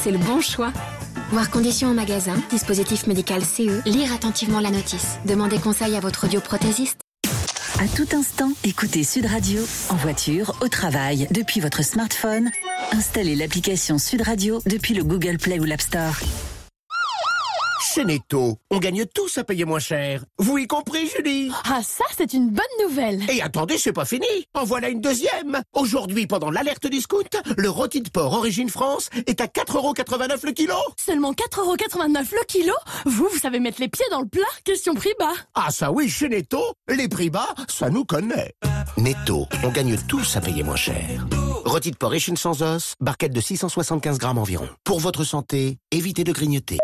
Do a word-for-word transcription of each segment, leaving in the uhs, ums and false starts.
c'est le bon choix. Voir conditions au magasin, dispositif médical C E, lire attentivement la notice. Demandez conseil à votre audioprothésiste. À tout instant, écoutez Sud Radio, en voiture, au travail, depuis votre smartphone. Installez l'application Sud Radio depuis le Google Play ou l'App Store. Chez Netto, on gagne tous à payer moins cher. Vous y compris, Julie? Ah, ça, c'est une bonne nouvelle. Et attendez, c'est pas fini. En voilà une deuxième. Aujourd'hui, pendant l'alerte discount, le rôti de porc Origine France est à quatre euros quatre-vingt-neuf le kilo. Seulement quatre euros quatre-vingt-neuf le kilo? Vous, vous savez mettre les pieds dans le plat? Question prix bas. Ah ça oui, chez Netto, les prix bas, ça nous connaît. Netto, on gagne tous à payer moins cher. Rôti de porc échine sans os, barquette de six cent soixante-quinze grammes environ. Pour votre santé, évitez de grignoter.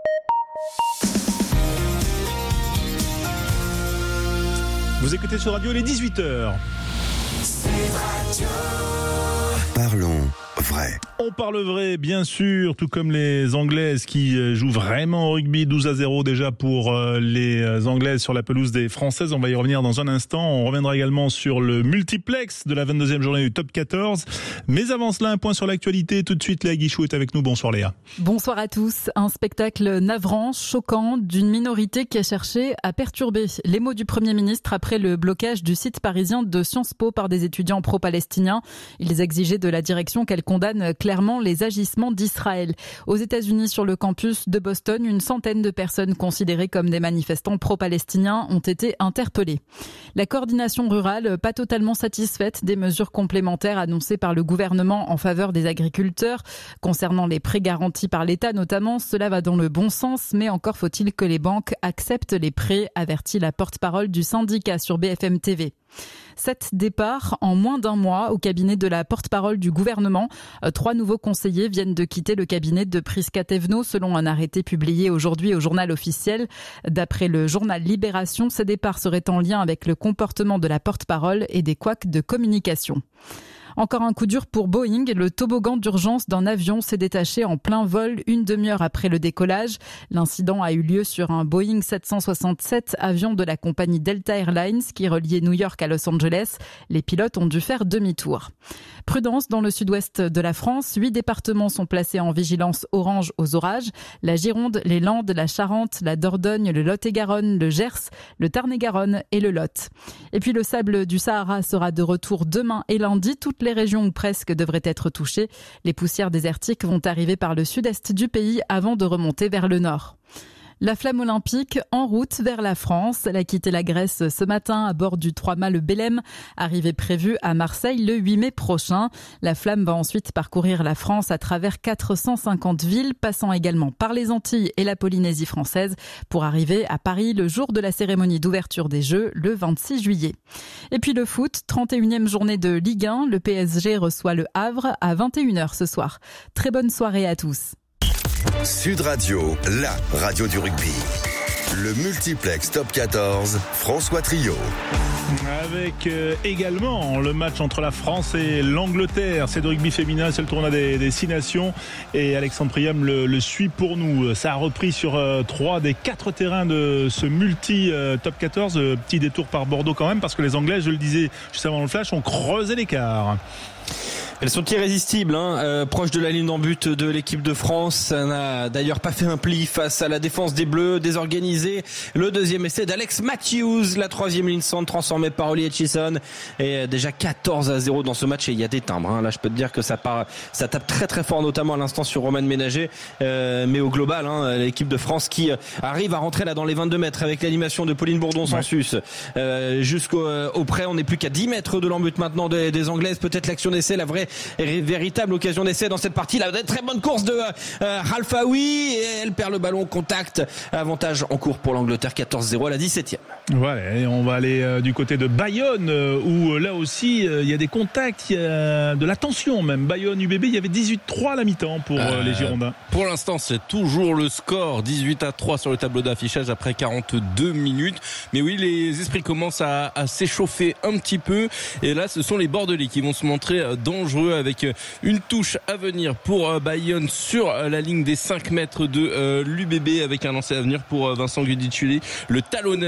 Vous écoutez sur Radio, il est dix-huit heures. Parlons vrai. On parle vrai, bien sûr, tout comme les Anglaises qui jouent vraiment au rugby. douze à zéro déjà pour les Anglaises sur la pelouse des Françaises. On va y revenir dans un instant. On reviendra également sur le multiplex de la vingt-deuxième journée du top quatorze. Mais avant cela, un point sur l'actualité. Tout de suite, Léa Guichou est avec nous. Bonsoir Léa. Bonsoir à tous. Un spectacle navrant, choquant, d'une minorité qui a cherché à perturber les mots du Premier ministre après le blocage du site parisien de Sciences Po par des étudiants pro-palestiniens. Ils exigeaient de la direction qu'elle condamne clairement les agissements d'Israël. Aux États-Unis, sur le campus de Boston, une centaine de personnes considérées comme des manifestants pro-palestiniens ont été interpellées. La coordination rurale, pas totalement satisfaite des mesures complémentaires annoncées par le gouvernement en faveur des agriculteurs. Concernant les prêts garantis par l'État notamment, cela va dans le bon sens, mais encore faut-il que les banques acceptent les prêts, avertit la porte-parole du syndicat sur B F M T V. Sept départs en moins d'un mois au cabinet de la porte-parole du gouvernement. Trois nouveaux conseillers viennent de quitter le cabinet de Prisca Thévenot selon un arrêté publié aujourd'hui au journal officiel. D'après le journal Libération, ces départs seraient en lien avec le comportement de la porte-parole et des couacs de communication. Encore un coup dur pour Boeing. Le toboggan d'urgence d'un avion s'est détaché en plein vol une demi-heure après le décollage. L'incident a eu lieu sur un Boeing sept cent soixante-sept, avion de la compagnie Delta Airlines qui reliait New York à Los Angeles. Les pilotes ont dû faire demi-tour. Prudence dans le sud-ouest de la France. Huit départements sont placés en vigilance orange aux orages. La Gironde, les Landes, la Charente, la Dordogne, le Lot-et-Garonne, le Gers, le Tarn-et-Garonne et le Lot. Et puis le sable du Sahara sera de retour demain et lundi. Toutes les régions ou presque devraient être touchées. Les poussières désertiques vont arriver par le sud-est du pays avant de remonter vers le nord. La flamme olympique en route vers la France. Elle a quitté la Grèce ce matin à bord du trois-mâts le Belém, arrivée prévue à Marseille le huit mai prochain. La flamme va ensuite parcourir la France à travers quatre cent cinquante villes, passant également par les Antilles et la Polynésie française pour arriver à Paris le jour de la cérémonie d'ouverture des Jeux, le vingt-six juillet. Et puis le foot, trente et unième journée de Ligue un. Le P S G reçoit le Havre à vingt et une heures ce soir. Très bonne soirée à tous. Sud Radio, la radio du rugby. Le multiplex top quatorze, François Trio. Avec euh, également le match entre la France et l'Angleterre. C'est de rugby féminin, c'est le tournoi des, des six nations. Et Alexandre Priam le, le suit pour nous. Ça a repris sur euh, trois des quatre terrains de ce multi euh, top quatorze. Euh, petit détour par Bordeaux quand même, parce que les Anglais, je le disais juste avant le flash, ont creusé l'écart. Elles sont irrésistibles, hein, euh, proches de la ligne d'en but de l'équipe de France. Ça n'a d'ailleurs pas fait un pli face à la défense des Bleus, désorganisée. Le deuxième essai d'Alex Matthews, la troisième ligne centre transformée par Holly Hutchison. Et déjà quatorze à zéro dans ce match et il y a des timbres. Hein. Là, je peux te dire que ça part, ça tape très très fort, notamment à l'instant sur Romain Ménager. Euh, mais au global, hein, l'équipe de France qui arrive à rentrer là dans les vingt-deux mètres avec l'animation de Pauline Bourdon-Sansus. Ouais. Euh, jusqu'au au près, on n'est plus qu'à dix mètres de l'embut maintenant des, des Anglaises. Peut-être l'action d'essai, la vraie véritable occasion d'essai dans cette partie. La très bonne course de euh, Ralphaoui et elle perd le ballon, contact, avantage en cours pour l'Angleterre, quatorze zéro à la dix-septième. Voilà, et on va aller euh, du côté de Bayonne euh, où euh, là aussi il euh, y a des contacts, il y a de la tension même. Bayonne U B B, il y avait dix-huit trois à la mi-temps pour euh, euh, les Girondins. Pour l'instant c'est toujours le score, dix-huit à trois sur le tableau d'affichage après quarante-deux minutes. Mais oui, les esprits commencent à, à s'échauffer un petit peu et là ce sont les Bordelais qui vont se montrer dangereux avec une touche à venir pour Bayonne sur la ligne des cinq mètres de euh, l'U B B avec un lancer à venir pour Vincent Gudicelli, le talonneur euh,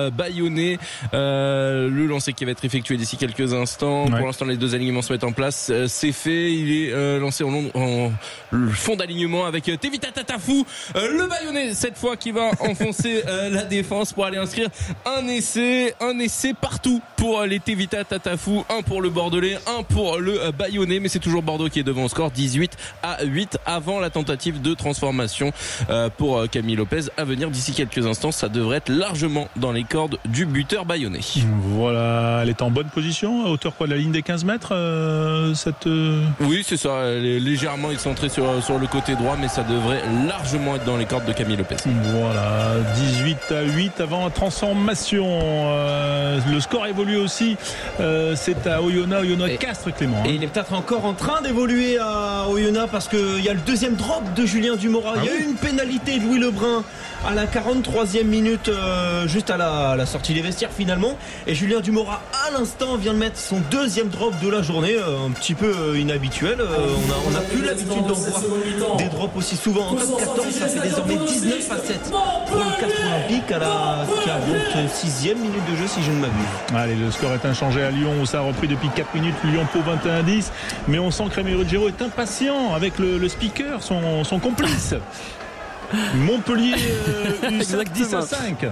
Bayonnais. Euh, le lancer qui va être effectué d'ici quelques instants. Ouais. Pour l'instant, les deux alignements se mettent en place. Euh, c'est fait. Il est euh, lancé en, long, en fond d'alignement avec Tevita Tatafou, euh, le Bayonnais cette fois qui va enfoncer euh, la défense pour aller inscrire un essai, un essai partout pour les Tevita Tatafou, un pour le Bordelais, un pour le euh, Bayonnais, mais c'est toujours Bordeaux qui est devant au score dix-huit à huit avant la tentative de transformation euh, pour euh, Camille Lopez à venir d'ici quelques instants. Ça devrait être largement dans les cordes du buteur bayonnais. Voilà, elle est en bonne position, à hauteur quoi de la ligne des quinze mètres euh, cette... Oui, c'est ça, elle est légèrement excentrée sur, sur le côté droit, mais ça devrait largement être dans les cordes de Camille Lopez. Voilà, dix-huit à huit avant la transformation. Euh, le score évolue aussi, euh, c'est à Oyonnax, Oyonnax Castres, Clément. Hein. Et il est peut-être encore en train d'évoluer à Oyonnax parce qu'il y a le deuxième drop de Julien Dumora. Il ah y a oui. eu une pénalité de Louis Lebrun à la quarante-troisième minute, euh, juste à la, à la sortie des vestiaires finalement. Et Julien Dumora, à l'instant, vient de mettre son deuxième drop de la journée, euh, un petit peu euh, inhabituel. Euh, on a, on a plus l'habitude d'en voir des drops aussi souvent. En top quatorze, ça fait désormais dix-neuf à sept pour le Castres Olympique à la quarante-sixième minute de jeu, si je ne m'abuse. Allez, le score est inchangé à Lyon, où ça a repris depuis quatre minutes. Lyon-Pau vingt et un à dix. Mais on sent que Rémi Ruggiero est impatient avec le, le speaker, son, son complice. Montpellier euh, U cinq, dix à cinq.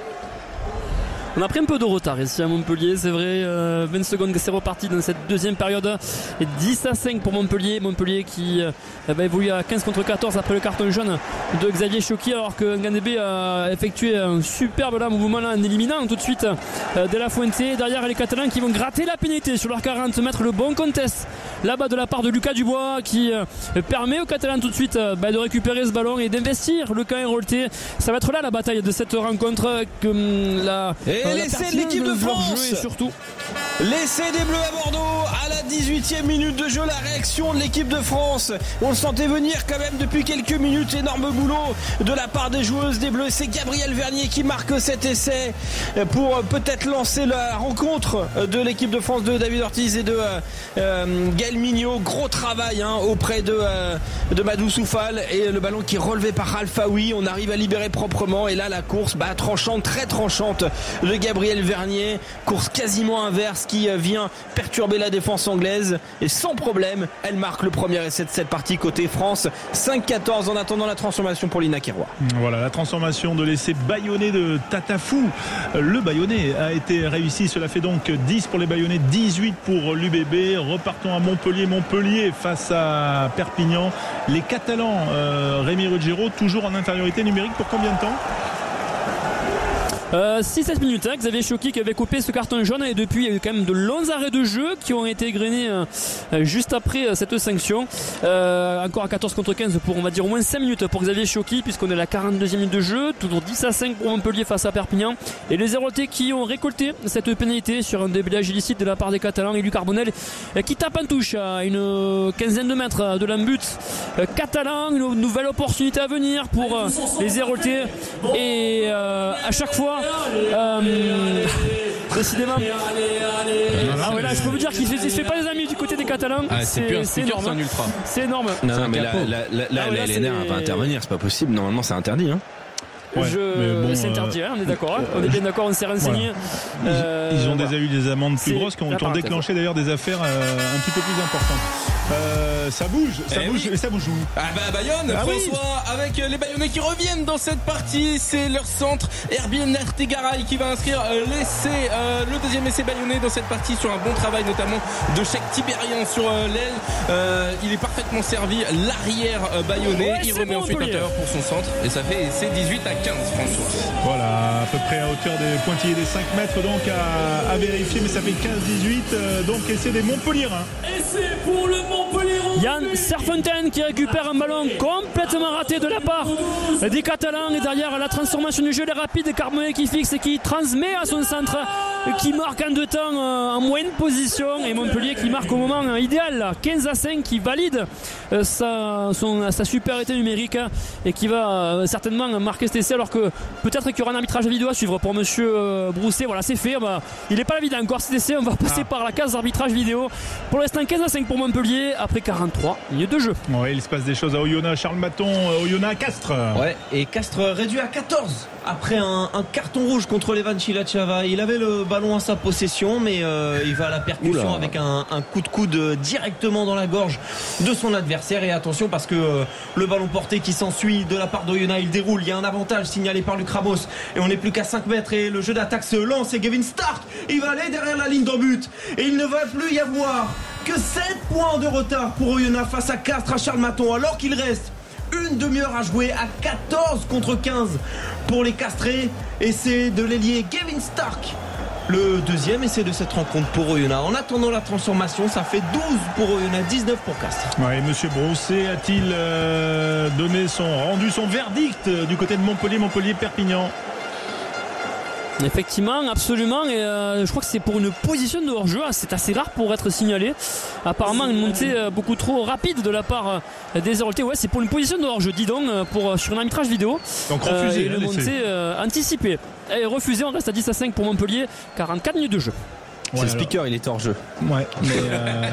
On a pris un peu de retard ici à Montpellier, c'est vrai, euh, vingt secondes que c'est reparti dans cette deuxième période. Et dix à cinq pour Montpellier. Montpellier qui euh, va évoluer à quinze contre quatorze après le carton jaune de Xavier Choki, alors que Nganebe a effectué un superbe là, mouvement là, en éliminant tout de suite euh, De La Fuente. Derrière les Catalans qui vont gratter la pénalité sur leurs quarante mètres. Le bon contest là-bas de la part de Lucas Dubois qui euh, permet aux Catalans tout de suite euh, bah, de récupérer ce ballon et d'investir le camp héroltais. Ça va être là la bataille de cette rencontre. Que, hum, la, Et l'essai de l'équipe de France, surtout l'essai des Bleus à Bordeaux à la dix-huitième minute de jeu, la réaction de l'équipe de France. On le sentait venir quand même depuis quelques minutes. Énorme boulot de la part des joueuses des Bleus. C'est Gabriel Vernier qui marque cet essai pour peut-être lancer la rencontre de l'équipe de France de David Ortiz et de euh, Gaël Mignot. Gros travail hein, auprès de, euh, de Madou Soufal, et le ballon qui est relevé par Alfaoui. On arrive à libérer proprement, et là la course bah, tranchante, très tranchante de Gabriel Vernier, course quasiment inverse qui vient perturber la défense anglaise, et sans problème elle marque le premier essai de cette partie côté France. Cinq quatorze en attendant la transformation pour Lina Kérois. Voilà la transformation de l'essai bayonnais de Tatafou. Le bayonnais a été réussi, cela fait donc dix pour les bayonnais, dix-huit pour l'U B B. Repartons à Montpellier. Montpellier face à Perpignan. Les Catalans, euh, Rémi Ruggiero toujours en infériorité numérique pour combien de temps? Euh, six sept minutes, hein, Xavier Choki qui avait coupé ce carton jaune, et depuis il y a eu quand même de longs arrêts de jeu qui ont été égrenés euh, juste après euh, cette sanction. Euh, encore à quatorze contre quinze pour, on va dire, au moins cinq minutes pour Xavier Choki, puisqu'on est à la quarante-deuxième minute de jeu. Toujours dix à cinq pour Montpellier face à Perpignan, et les Héroltais qui ont récolté cette pénalité sur un déblayage illicite de la part des Catalans. Et Luc Carbonel euh, qui tape en touche à une quinzaine de mètres de l'embut euh, catalan. Une nouvelle opportunité à venir pour euh, les Héroltais, et euh, à chaque fois Euh, décidément. Ah ouais, là, je peux vous dire qu'il ne se fait pas les amis du côté des Catalans. Ah, c'est, c'est, c'est énorme. C'est, un ultra. C'est énorme. Non, non, mais là, là, là, là, ah ouais, là, L N R va intervenir, c'est pas possible. Normalement, c'est interdit. Hein. Ouais, je... bon, c'est interdit, hein, on est d'accord, hein. On est bien d'accord, on s'est renseigné. Voilà. Euh, ils, ils ont voilà. déjà eu des amendes plus c'est grosses qui ont, ont déclenché d'ailleurs des affaires euh, un petit peu plus importantes. Euh, ça bouge, ça eh bouge, oui. ça bouge où? Ah bah Bayonne, ah François, oui. avec les Bayonnais qui reviennent dans cette partie, c'est leur centre, Herbien Artegaray qui va inscrire l'essai, euh, le deuxième essai bayonnais dans cette partie sur un bon travail notamment de Cheikh Tibérian sur euh, l'aile. Euh, il est parfaitement servi, l'arrière euh, bayonnais, ouais, il remet bon, ensuite l'intérieur pour son centre, et ça fait essai dix-huit à quinze, François. Voilà, à peu près à hauteur des pointillés des cinq mètres donc à, à vérifier, mais ça fait quinze dix-huit, euh, donc essai des Montpelliérains. Essai pour le Montpellier. Yann Serfontaine qui récupère un ballon complètement raté de la part des Catalans, et derrière la transformation du jeu, les rapides, Carbonel qui fixe et qui transmet à son centre qui marque en deux temps euh, en moyenne position et Montpellier qui marque au moment euh, idéal là, quinze à cinq, qui valide euh, sa, son, sa supériorité numérique hein, et qui va euh, certainement marquer cet essai, alors que peut-être qu'il y aura un arbitrage vidéo à suivre pour monsieur euh, Brousset. Voilà, c'est fait, bah, il n'est pas la vie encore cet essai, on va passer ah. par la case d'arbitrage vidéo. Pour l'instant quinze à cinq pour Montpellier après quarante-trois minutes de jeu. Ouais, il se passe des choses à Oyonnax. Charles Maton, Oyonnax à Castres. Ouais, et Castres réduit à quatorze après un, un carton rouge contre Levan Chilachava. Il avait le ballon à sa possession, mais euh, il va à la percussion Oula. avec un, un coup de coude directement dans la gorge de son adversaire. Et attention, parce que euh, le ballon porté qui s'ensuit de la part d'Oyonnax, il déroule. Il y a un avantage signalé par Luc Ramos et on n'est plus qu'à cinq mètres et le jeu d'attaque se lance. Et Gavin Stark, il va aller derrière la ligne d'en but et il ne va plus y avoir que sept points de retard pour Oyonnax face à Castres, à Charles Maton, alors qu'il reste une demi-heure à jouer, à quatorze contre quinze pour les Castrés. Et c'est de l'ailier Gavin Stark le deuxième essai de cette rencontre pour Oyonnax. En attendant la transformation, ça fait douze pour Oyonnax, dix-neuf pour Castres. Ouais, monsieur Brousset a-t-il euh, donné son rendu son verdict du côté de Montpellier, Montpellier-Perpignan? Effectivement, absolument, et euh, je crois que c'est pour une position de hors-jeu, c'est assez rare pour être signalé. Apparemment une montée euh, beaucoup trop rapide de la part euh, des Héroltais. Ouais, c'est pour une position de hors-jeu, dis donc, euh, pour, sur un arbitrage vidéo. Donc refusé, euh, et une montée euh, anticipée. Et refusé, on reste à dix à cinq pour Montpellier, quarante-quatre minutes de jeu. Ouais, c'est le speaker, il est hors jeu. Ouais, mais euh...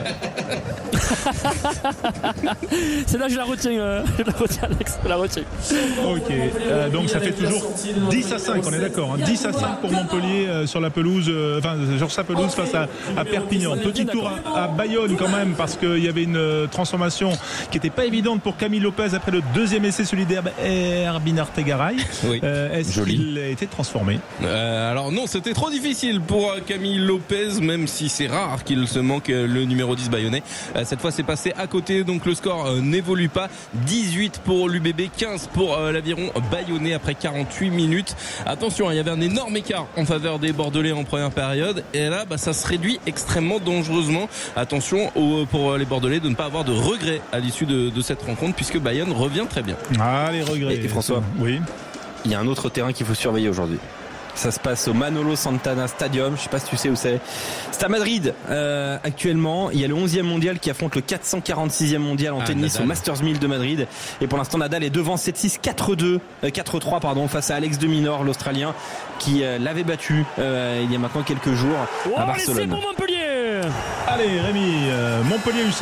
c'est là je la retiens, euh, je la retiens Alex, je la retiens. Ok, euh, donc ça fait toujours dix à cinq, on est d'accord, hein, dix à cinq pour Montpellier euh, sur la pelouse, euh, enfin sur sa pelouse face à, à Perpignan. Petit tour à, à Bayonne quand même, parce qu'il y avait une euh, transformation qui n'était pas évidente pour Camille Lopez après le deuxième essai solidaire Herbin Artegaray. Oui. Euh, est-ce Joli. qu'il a été transformé? euh, Alors non, c'était trop difficile pour Camille Lopez, même si c'est rare qu'il se manque le numéro dix bayonnais. Cette fois c'est passé à côté, donc le score n'évolue pas. Dix-huit pour l'U B B, quinze pour l'Aviron bayonnais après quarante-huit minutes. Attention, il y avait un énorme écart en faveur des Bordelais en première période, et là bah, ça se réduit extrêmement dangereusement. Attention au, pour les Bordelais de ne pas avoir de regrets à l'issue de, de cette rencontre, puisque Bayonne revient très bien. Ah, les regrets. Et, et François, oui, il y a un autre terrain qu'il faut surveiller aujourd'hui. Ça se passe au Manolo Santana Stadium, je sais pas si tu sais où c'est. C'est à Madrid euh, actuellement. Il y a le onzième mondial qui affronte le quatre cent quarante-sixième mondial en ah, tennis Nadal. Au Masters mille de Madrid. Et pour l'instant Nadal est devant sept six, quatre deux, euh, quatre trois pardon, face à Alex de Minaur, l'Australien, qui euh, l'avait battu euh, il y a maintenant quelques jours oh, à Barcelone. C'est pour Montpellier. Allez Rémi, euh, Montpellier U S A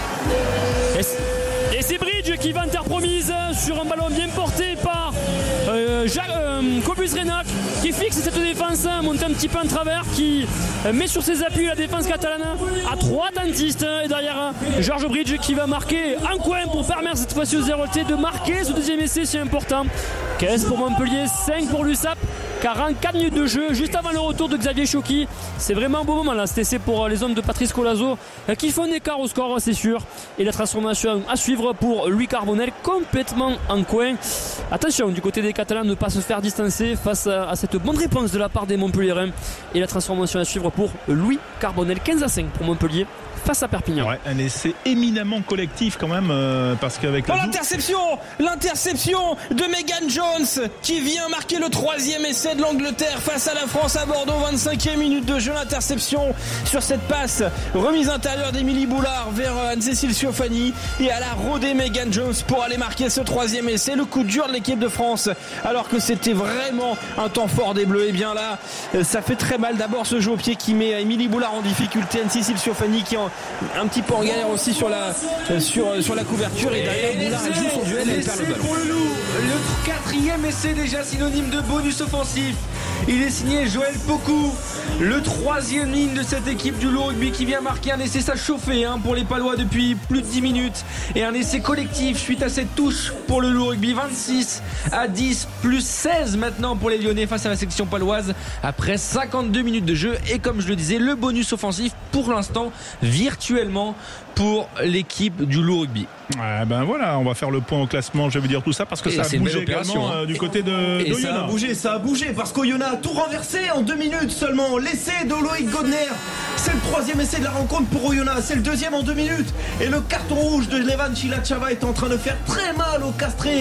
P. Et, et c'est Bridge qui va interpromise sur un ballon bien porté par euh, Jacques, euh, Cobus Renac, qui fixe cette défense, monte un petit peu en travers, qui met sur ses appuis la défense catalane à trois dentistes. Et derrière Georges Bridge qui va marquer un coin pour permettre cette fois-ci aux Héroltais de marquer ce deuxième essai si important. quinze pour Montpellier, cinq pour l'U S A P. quarante-quatre minutes de jeu juste avant le retour de Xavier Choki. C'est vraiment un beau moment là, cet essai pour les hommes de Patrice Colazo qui font un écart au score, c'est sûr. Et la transformation à suivre pour Louis Carbonel, complètement en coin. Attention du côté des Catalans, ne pas se faire distancer face à cette bonne réponse de la part des Montpelliérains. Et la transformation à suivre pour Louis Carbonel, quinze à cinq pour Montpellier face à Perpignan. Ouais, un essai éminemment collectif quand même, euh, parce qu'avec oh, l'interception l'interception de Megan Jones qui vient marquer le troisième essai de l'Angleterre face à la France à Bordeaux. Vingt-cinquième minute de jeu, l'interception sur cette passe remise intérieure d'Émilie Boulard vers Anne-Cécile Siofani, et elle a rodé Megan Jones pour aller marquer ce troisième essai. Le coup dur de l'équipe de France, alors que c'était vraiment un temps fort des Bleus. Et bien là ça fait très mal. D'abord ce jeu au pied qui met Émilie Boulard en difficulté, Anne-Cécile Siofani qui en un petit peu en galère aussi sur la, sur, sur la couverture, et derrière Boulard elle joue son duel et elle perd le ballon. Pour le loup, le quatrième essai déjà synonyme de bonus offensif. Il est signé Joël Pokou, le troisième ligne de cette équipe du Loup Rugby qui vient marquer un essai. Ça chauffait hein, pour les Palois depuis plus de dix minutes, et un essai collectif suite à cette touche pour le Loup Rugby. Vingt-six à dix plus seize maintenant pour les Lyonnais face à la section paloise après cinquante-deux minutes de jeu. Et comme je le disais, le bonus offensif pour l'instant virtuellement pour l'équipe du Loup Rugby. Ouais, ben voilà, on va faire le point au classement, je vais vous dire tout ça parce que et ça a bougé également hein. euh, du côté de et ça a bougé, ça a bougé parce qu'Oyonnax a tout renversé en deux minutes seulement. L'essai de Loïc Godner, c'est le troisième essai de la rencontre pour Oyonnax, c'est le deuxième en deux minutes, et le carton rouge de Levan Chilachava est en train de faire très mal aux Castrés.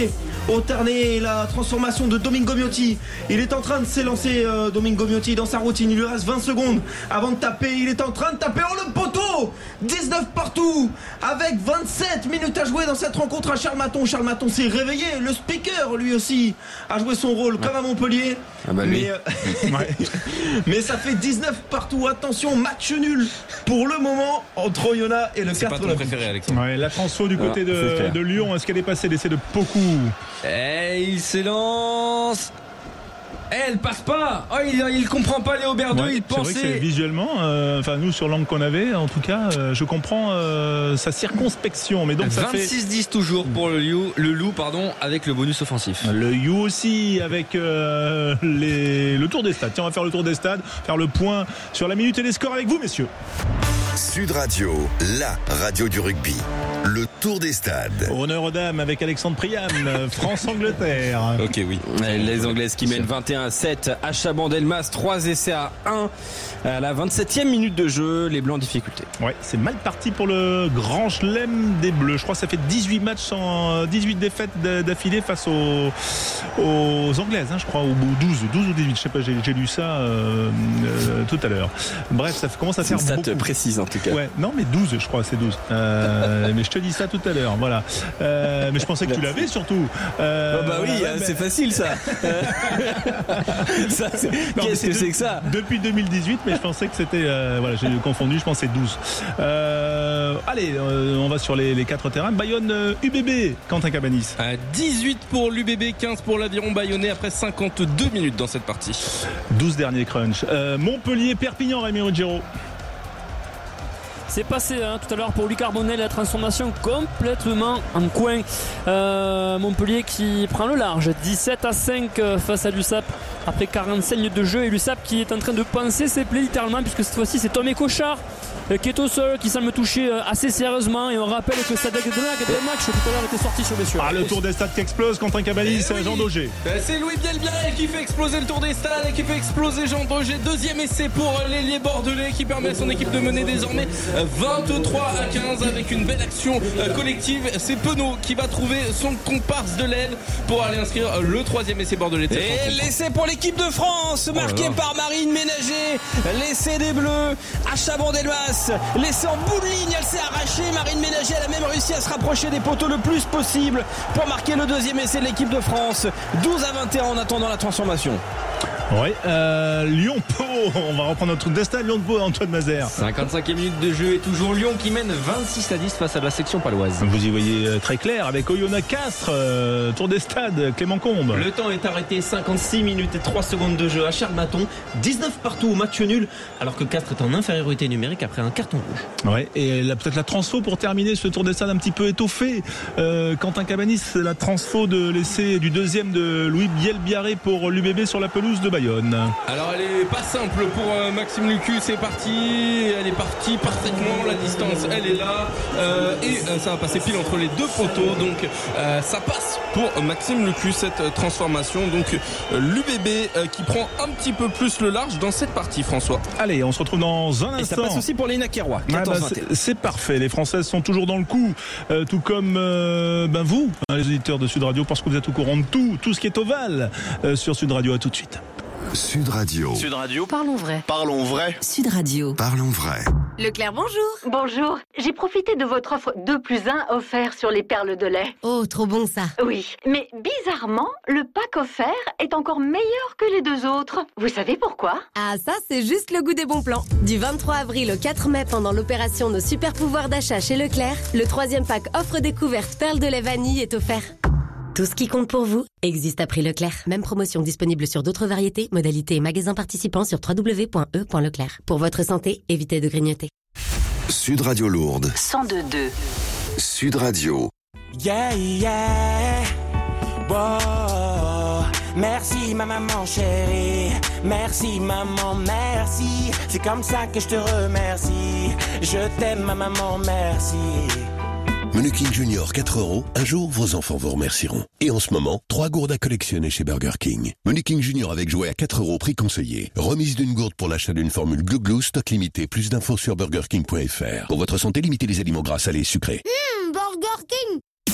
au Tarnet et la transformation de Domingo Miotti. Il est en train de s'élancer, euh, Domingo Miotti, dans sa routine. Il lui reste vingt secondes avant de taper. Il est en train de taper. Oh, le poteau! dix-neuf partout avec vingt-sept minutes à jouer dans cette rencontre à Charles Maton. Charles Maton s'est réveillé. Le speaker, lui aussi, a joué son rôle comme à Montpellier. Ah bah lui. Mais, euh, ouais. Mais ça fait dix-neuf partout. Attention, match nul pour le moment entre Oyonnax et le C'est pas Castres. ton préféré, Alexandre. Ouais, la transfo du côté Ah, c'est de, clair. de Lyon, est-ce qu'elle est passée l'essai de Poku? Et il s'élance. Eh, elle passe pas. Oh, il, il comprend pas Léo Berdeux. Ouais, il c'est vrai que c'est pensait. visuellement, euh, enfin nous sur l'angle qu'on avait, en tout cas, euh, je comprends euh, sa circonspection, mais donc ça fait vingt-six dix toujours pour le loup, le loup pardon, avec le bonus offensif. le You aussi avec euh, les, le tour des stades. Tiens, on va faire le tour des stades, faire le point sur la minute et les scores avec vous, messieurs. Sud Radio, la radio du rugby. Le tour des stades. Honneur aux dames avec Alexandre Priam, France-Angleterre. Ok, oui. Les Anglaises qui mènent vingt et un à sept à Chabandelmas, trois essais à un à la vingt-septième minute de jeu, les Blancs en difficulté. Ouais, c'est mal parti pour le grand chelem des Bleus. Je crois que ça fait dix-huit matchs en dix-huit défaites d'affilée face aux, aux Anglaises, hein, je crois, ou douze, douze ou dix-huit, je sais pas, j'ai, j'ai lu ça euh, euh, tout à l'heure. Bref, ça commence à C'est faire une stat beaucoup. précise en tout cas. Ouais, non mais douze, je crois, c'est douze. Euh, mais je te dis ça tout à l'heure, voilà. Euh, mais je pensais que tu l'avais surtout. Euh, Oh bah oui, voilà, c'est mais- facile ça. Ça, c'est- Non, mais Qu'est-ce que de- c'est que ça? Depuis deux mille dix-huit, mais je pensais que c'était... euh, voilà, j'ai confondu, je pensais douze. Euh, allez, euh, on va sur les, les quatre terrains. Bayonne, euh, U B B, Quentin Cabanis. À dix-huit pour l'U B B, quinze pour l'Aviron Bayonnais après cinquante-deux minutes dans cette partie. douze derniers crunch. Euh, Montpellier, Perpignan, Rémi Ruggiero. C'est passé hein, tout à l'heure pour Louis Carbonel, la transformation complètement en coin. Euh, Montpellier qui prend le large, dix-sept à cinq face à l'U S A P après quarante-cinq minutes de jeu. Et l'U S A P qui est en train de penser ses plaies littéralement, puisque cette fois-ci c'est Tomé Cochard euh, qui est au sol, qui semble toucher euh, assez sérieusement. Et on rappelle que Sadek Denac de match tout à l'heure était sorti sur blessure. Ah, le tour des stades qui explose, Quentin Cabanis, Eh c'est oui. Jean Daugé. Ben, c'est Louis Bielbiarré qui fait exploser le tour des stades et qui fait exploser Jean Daugé. Deuxième essai pour l'ailier bordelais qui permet à son équipe de mener désormais vingt-trois à quinze avec une belle action euh, collective. C'est Penaud qui va trouver son comparse de l'aile pour aller inscrire le troisième essai bordelais de cette Et rencontre. l'essai pour l'équipe de France, marqué là. par Marine Ménager. L'essai des Bleus à Chabandelmas. L'essai en bout de ligne, elle s'est arrachée. Marine Ménager, elle a même réussi à se rapprocher des poteaux le plus possible pour marquer le deuxième essai de l'équipe de France. douze à vingt et un en attendant la transformation. Ouais, euh, Lyon-Pau, on va reprendre notre truc des stades, Lyon-Pau, Antoine Mazer. cinquante-cinquième minute de jeu et toujours Lyon qui mène vingt-six à dix face à la section paloise. Vous y voyez euh, très clair avec Oyonnax Castres, euh, tour des stades, Clément Combe. Le temps est arrêté, cinquante-six minutes et trois secondes de jeu à Charles Maton, dix-neuf partout au match nul, alors que Castres est en infériorité numérique après un carton rouge. Ouais, et là, peut-être la transfo pour terminer ce tour des stades un petit peu étoffé. Euh, Quentin Cabanis, la transfo de l'essai du deuxième de Louis Bielbiarré pour l'U B B sur la pelouse de Bayonne. Alors elle est pas simple pour euh, Maxime Lucu, c'est parti, elle est partie parfaitement, la distance elle est là euh, et euh, ça va passer pile entre les deux poteaux, donc euh, ça passe pour Maxime Lucu cette euh, transformation, donc euh, l'U B B euh, qui prend un petit peu plus le large dans cette partie, François. Allez, on se retrouve dans un Et ça instant. passe aussi pour Léna Kérois, Ah quatorze bah, vingt et un. c'est, c'est parfait, les Françaises sont toujours dans le coup, euh, tout comme euh, ben vous, hein, les auditeurs de Sud Radio, parce que vous êtes au courant de tout, tout ce qui est ovale euh, sur Sud Radio. À tout de suite. Sud Radio. Sud Radio. Parlons vrai. Parlons vrai. Sud Radio. Parlons vrai. Leclerc, bonjour. Bonjour, j'ai profité de votre offre deux plus un offert sur les perles de lait. Oh, trop bon ça. Oui, mais bizarrement, le pack offert est encore meilleur que les deux autres. Vous savez pourquoi? Ah, ça, c'est juste le goût des bons plans. Du vingt-trois avril au quatre mai, pendant l'opération Nos super pouvoirs d'achat chez Leclerc, le troisième pack offre découverte perles de lait vanille est offert. Tout ce qui compte pour vous existe à prix Leclerc. Même promotion disponible sur d'autres variétés, modalités et magasins participants sur w w w point e point leclerc. Pour votre santé, évitez de grignoter. Sud Radio Lourdes. cent deux deux. Sud Radio. Yeah, yeah. Wow. Merci ma maman chérie. Merci maman, merci. C'est comme ça que je te remercie. Je t'aime ma maman, merci. Menu King Junior quatre euros, un jour vos enfants vous remercieront. Et en ce moment, trois gourdes à collectionner chez Burger King. Menu King Junior avec jouet à quatre euros, prix conseillé. Remise d'une gourde pour l'achat d'une formule Glou Glou, stock limité. Plus d'infos sur burger king point f r. Pour votre santé, limitez les aliments gras, salés et sucrés. Mmh, Burger King.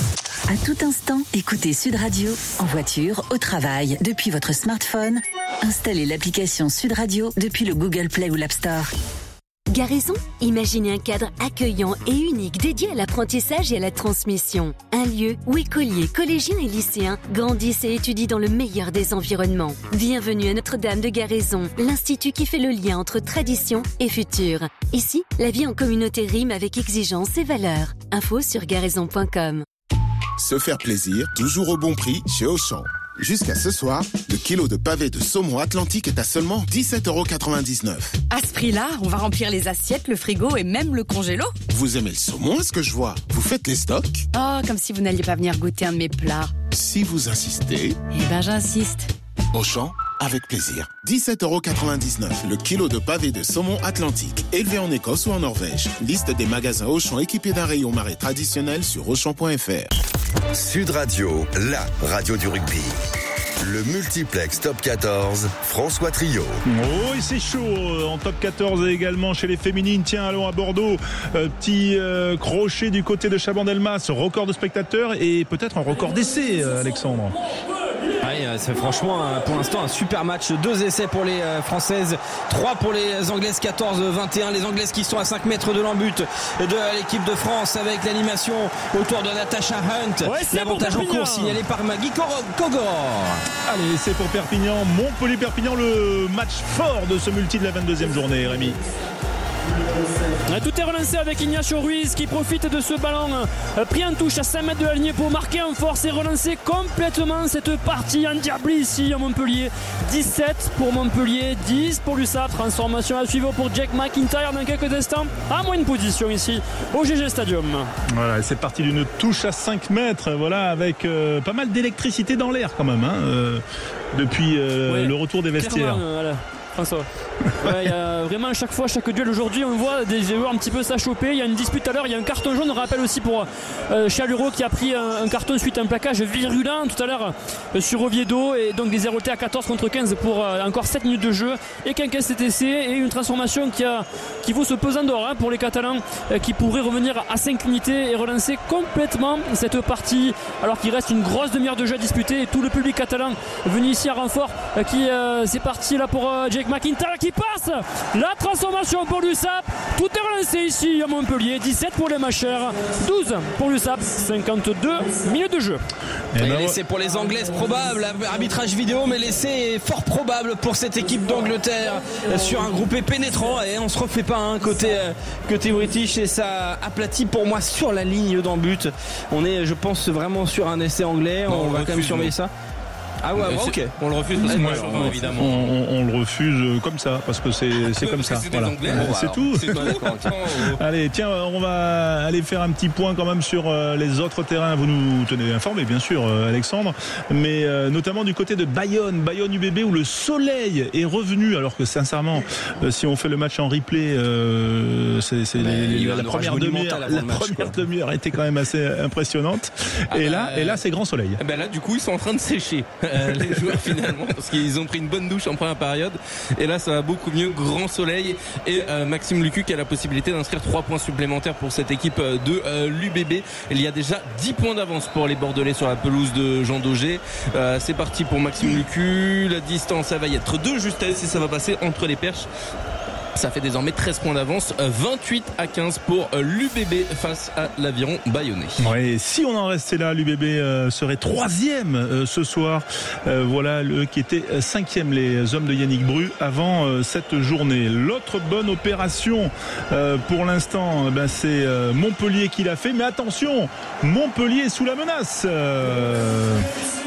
À tout instant, écoutez Sud Radio, en voiture, au travail, depuis votre smartphone. Installez l'application Sud Radio depuis le Google Play ou l'App Store. Garaison, imaginez un cadre accueillant et unique dédié à l'apprentissage et à la transmission. Un lieu où écoliers, collégiens et lycéens grandissent et étudient dans le meilleur des environnements. Bienvenue à Notre-Dame de Garaison, l'institut qui fait le lien entre tradition et futur. Ici, la vie en communauté rime avec exigence et valeur. Info sur garaison point com. Se faire plaisir, toujours au bon prix chez Auchan. Jusqu'à ce soir, le kilo de pavé de saumon Atlantique est à seulement dix-sept euros quatre-vingt-dix-neuf. À ce prix-là, on va remplir les assiettes, le frigo et même le congélo. Vous aimez le saumon, est-ce que je vois? Vous faites les stocks? Oh, comme si vous n'alliez pas venir goûter un de mes plats. Si vous insistez... Eh ben, j'insiste. Auchan, avec plaisir. dix-sept euros quatre-vingt-dix-neuf, le kilo de pavé de saumon Atlantique, élevé en Écosse ou en Norvège. Liste des magasins Auchan équipés d'un rayon marée traditionnel sur auchan point f r. Sud Radio, la radio du rugby. Le multiplex Top quatorze, François Trio. Oh, et c'est chaud en Top quatorze et également chez les féminines. Tiens, allons à Bordeaux. Euh, petit euh, crochet du côté de Chabandelmas, record de spectateurs et peut-être un record d'essais, Alexandre. Oui, c'est franchement pour l'instant un super match. Deux essais pour les Françaises, trois pour les Anglaises, quatorze vingt et un. Les Anglaises qui sont à cinq mètres de l'embut de l'équipe de France avec l'animation autour de Natasha Hunt. Ouais, l'avantage en cours signalé par Maggie Kogor. Allez, c'est pour Perpignan. Montpellier-Perpignan, le match fort de ce multi de la vingt-deuxième journée, Rémi. Tout est relancé avec Ignacio Ruiz qui profite de ce ballon pris en touche à cinq mètres de la ligne pour marquer en force et relancer complètement cette partie endiablée ici à Montpellier. dix-sept pour Montpellier, dix pour l'U S A P. Transformation à suivre pour Jake McIntyre dans quelques instants à moins de position ici au G G Stadium. Voilà, c'est parti d'une touche à cinq mètres, voilà, avec euh, pas mal d'électricité dans l'air quand même, hein, euh, depuis euh, ouais, le retour des vestiaires. Euh, voilà. François. Ouais, il y a vraiment à chaque fois, chaque duel aujourd'hui, on voit des joueurs un petit peu s'achoper. Il y a une dispute tout à l'heure, il y a un carton jaune. On rappelle aussi pour euh, Chaluro qui a pris un, un carton suite à un plaquage virulent tout à l'heure euh, sur Oviedo et donc des zéro T à quatorze contre quinze pour euh, encore sept minutes de jeu et qu'encaisse cet essai et une transformation qui, a, qui vaut ce pesant d'or hein, pour les Catalans euh, qui pourraient revenir à cinq unités et relancer complètement cette partie alors qu'il reste une grosse demi-heure de jeu à disputer et tout le public catalan venu ici à renfort euh, qui euh, c'est parti là pour euh, Jake McIntyre qui passe la transformation pour l'U S A P. Tout est relancé ici à Montpellier. dix-sept pour les Machères, douze pour l'U S A P, cinquante-deux minutes de jeu. Et ben l'essai pour les Anglaises probable, arbitrage vidéo, mais l'essai est fort probable pour cette équipe d'Angleterre sur un groupé pénétrant et on se refait pas hein, côté, côté British et ça aplatit pour moi sur la ligne d'en but. On est je pense vraiment sur un essai anglais, non, on, on va refuse, quand même surveiller ça. Ah ouais, bah, ok. On le refuse, ouais, on, évidemment. On, on, on le refuse comme ça, parce que c'est, c'est comme ça. Voilà. Anglais, bon, c'est, tout. c'est tout. Allez, tiens, on va aller faire un petit point quand même sur les autres terrains. Vous nous tenez informés, bien sûr, Alexandre, mais euh, notamment du côté de Bayonne, Bayonne U B B, où le soleil est revenu, alors que sincèrement, euh, si on fait le match en replay, euh, c'est, c'est les, les, la première demi-heure, la match, première quoi. demi-heure était quand même assez impressionnante. Ah et bah, là, euh, et là, c'est grand soleil. Ben là, du coup, ils sont en train de sécher. Les joueurs finalement parce qu'ils ont pris une bonne douche en première période et là ça va beaucoup mieux, grand soleil et euh, Maxime Lucu qui a la possibilité d'inscrire trois points supplémentaires pour cette équipe de euh, l'U B B. Il y a déjà dix points d'avance pour les Bordelais sur la pelouse de Jean Daugé. Euh, c'est parti pour Maxime Lucu, la distance ça va y être de justesse et ça va passer entre les perches. Ça fait désormais treize points d'avance, vingt-huit à quinze pour l'U B B face à l'Aviron Bayonnais. Ouais, si on en restait là, l'U B B euh, serait troisième euh, ce soir. Euh, voilà le qui était cinquième, les hommes de Yannick Bru avant euh, cette journée. L'autre bonne opération euh, pour l'instant, ben, c'est euh, Montpellier qui l'a fait. Mais attention, Montpellier est sous la menace. Euh...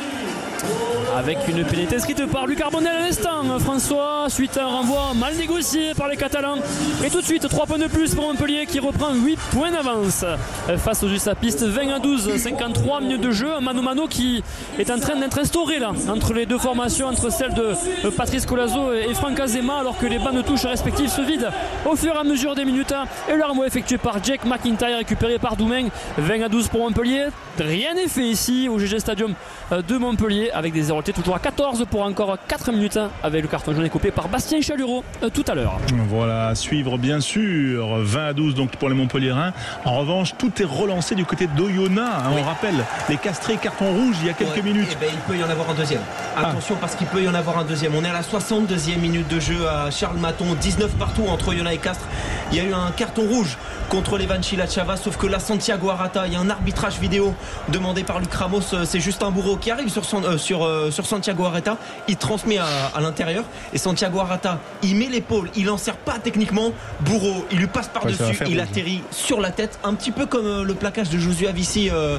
Avec une pénalité inscrite par Luc Carbonel à l'instant, François, suite à un renvoi mal négocié par les Catalans. Et tout de suite, trois points de plus pour Montpellier qui reprend huit points d'avance face aux U S A Pistes, vingt à douze, cinquante-trois minutes de jeu. Un mano mano qui est en train d'être instauré là, entre les deux formations, entre celle de Patrice Colazo et Franck Azema, alors que les bancs de touche respectifs se vident au fur et à mesure des minutes. Et le renvoi effectué par Jake McIntyre, récupéré par Doumain, vingt à douze pour Montpellier. Rien n'est fait ici au G G Stadium de Montpellier avec des zéro T Toujours à quatorze pour encore quatre minutes avec le carton jaune coupé par Bastien Chalureau euh, tout à l'heure. Voilà, à suivre bien sûr. vingt à douze donc pour les Montpelliérains. En revanche, tout est relancé du côté d'Oyonnax. Hein, oui. On rappelle les castrés carton rouge il y a quelques ouais, minutes. Eh ben, il peut y en avoir un deuxième. Attention ah. parce qu'il peut y en avoir un deuxième. On est à la soixante-deuxième minute de jeu à Charles Maton. dix-neuf partout entre Oyonnax et Castres. Il y a eu un carton rouge contre l'Evan Chilachava, sauf que là Santiago Arata, il y a un arbitrage vidéo demandé par Luc Ramos. C'est Justin Bourreau qui arrive sur, son, euh, sur, euh, sur Santiago Arata. Il transmet à, à l'intérieur et Santiago Arata, il met l'épaule, il n'en sert pas techniquement. Bourreau, il lui passe par-dessus, ouais, il atterrit sur la tête, un petit peu comme euh, le plaquage de Josué Avissi, euh,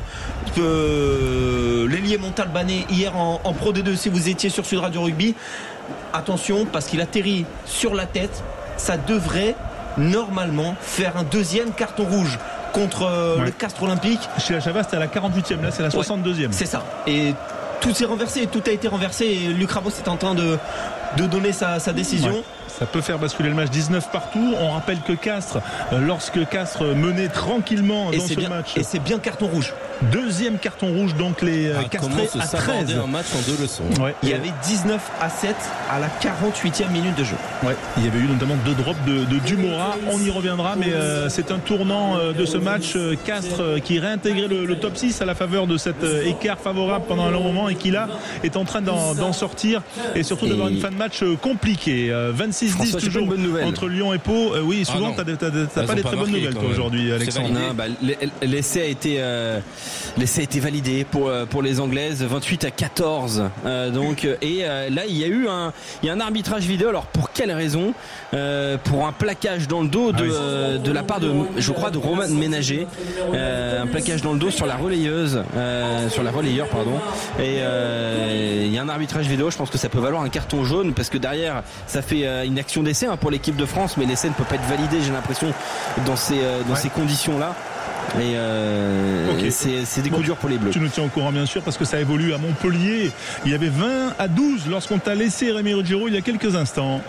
euh, l'ailier montalbanais hier en, en Pro D deux si vous étiez sur Sud Radio Rugby. Attention parce qu'il atterrit sur la tête, ça devrait normalement faire un deuxième carton rouge contre euh, ouais. le Castres Olympique. Chez la Chava c'était à la quarante-huitième, là c'est la soixante-deuxième. Ouais, c'est ça. Et tout s'est renversé, tout a été renversé et Luc Ramos est en train de, de donner sa, sa décision. Ouais. Ça peut faire basculer le match. dix-neuf partout. On rappelle que Castres, lorsque Castres menait tranquillement et dans ce bien, match. Et c'est bien carton rouge. Deuxième carton rouge, donc les ah, Castrés à treize. Un match en deux leçons. Ouais. Il y avait dix-neuf à sept à la quarante-huitième minute de jeu. Ouais. Il y avait eu notamment deux drops de, de Dumora. On y reviendra, mais euh, c'est un tournant euh, de ce match. Euh, Castres euh, qui réintégrait le, le top six à la faveur de cet euh, écart favorable pendant un long moment et qui là est en train d'en, d'en sortir et surtout d'avoir une fin de match euh, compliquée. Euh, vingt-six dix toujours entre Lyon et Pau. Euh, oui, souvent ah t'as, t'as, t'as, t'as pas des très bonnes nouvelles toi aujourd'hui, Alexandre. Non, bah, l'essai a été euh, l'essai a été validé pour pour les Anglaises, vingt-huit à quatorze. Euh, donc et euh, là il y a eu un il y a un arbitrage vidéo. Alors pour quelle raison? Euh, pour un plaquage dans le dos de ah oui. euh, de la part de je crois de Roman Ménager, euh, un plaquage dans le dos sur la relayeuse, euh, sur la relayeur pardon. Et euh, il y a un arbitrage vidéo. Je pense que ça peut valoir un carton jaune parce que derrière ça fait euh, une action d'essai hein, pour l'équipe de France, mais l'essai ne peut pas être validé. J'ai l'impression dans ces euh, dans ouais. ces conditions là. Et, euh, okay. et c'est, c'est des coups bon, durs pour les Bleus. Tu nous tiens au courant bien sûr parce que ça évolue à Montpellier. Il y avait vingt à douze lorsqu'on t'a laissé Rémi Ruggiero il y a quelques instants.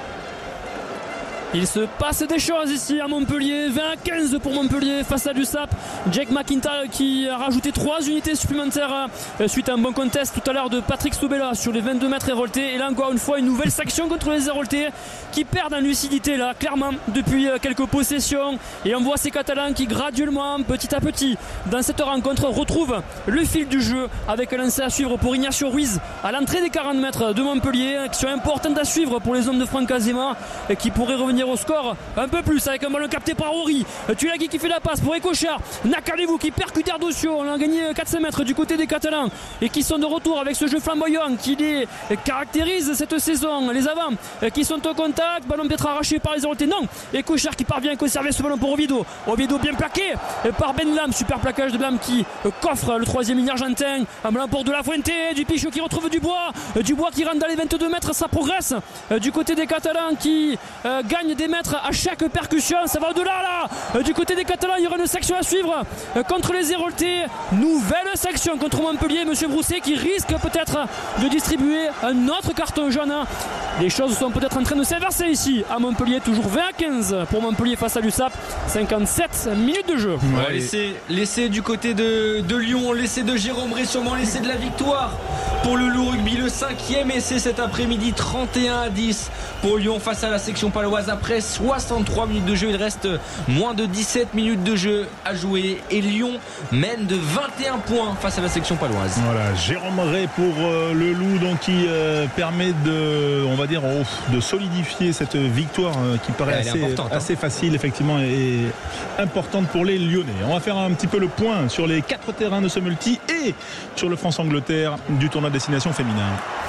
Il se passe des choses ici à Montpellier. vingt à quinze pour Montpellier face à l'U S A P. Jake McIntyre qui a rajouté trois unités supplémentaires suite à un bon contest tout à l'heure de Patrick Soubella sur les vingt-deux mètres Héroltais. Et là encore une fois une nouvelle sanction contre les Héroltais qui perdent en lucidité là clairement depuis quelques possessions. Et on voit ces Catalans qui graduellement petit à petit dans cette rencontre retrouvent le fil du jeu avec un lancer à suivre pour Ignacio Ruiz à l'entrée des quarante mètres de Montpellier, action importante à suivre pour les hommes de Franck Azema qui pourraient revenir au score un peu plus avec un ballon capté par Rory. Tulagi qui fait la passe pour Ecochard. Nakalevou qui percute Ardosio. On a gagné quatre cents mètres du côté des Catalans et qui sont de retour avec ce jeu flamboyant qui les caractérise cette saison. Les avants qui sont au contact, ballon peut-être arraché par les Héroltais. Non, Ecochard qui parvient à conserver ce ballon pour Oviedo. Oviedo bien plaqué par Ben Lam. Super plaquage de Lam qui coffre le troisième ligne argentin. Un ballon pour De La Fuente. Du Pichot qui retrouve Dubois. Dubois qui rentre dans les vingt-deux mètres. Ça progresse du côté des Catalans qui euh, gagnent des mètres à chaque percussion. Ça va au-delà là. Euh, du côté des Catalans, il y aura une sanction à suivre euh, contre les Héroltais. Nouvelle sanction contre Montpellier. Monsieur Brousset qui risque peut-être de distribuer un autre carton jaune. Les choses sont peut-être en train de s'inverser ici à Montpellier. Toujours vingt à quinze pour Montpellier face à l'U S A P. cinquante-sept minutes de jeu. Ouais, l'essai, l'essai du côté de, de Lyon, l'essai de Jérôme Ré, sûrement l'essai de la victoire pour le Loup Rugby. Le cinquième essai cet après-midi, trente et un à dix pour Lyon face à la section paloise. Après soixante-trois minutes de jeu, il reste moins de dix-sept minutes de jeu à jouer et Lyon mène de vingt et un points face à la section paloise. Voilà, Jérôme Ré pour euh, le Loup, donc qui euh, permet de, on va dire, oh, de solidifier cette victoire euh, qui paraît assez, assez facile effectivement et importante pour les Lyonnais. On va faire un petit peu le point sur les quatre terrains de ce multi et sur le France-Angleterre du tournoi de destination féminin.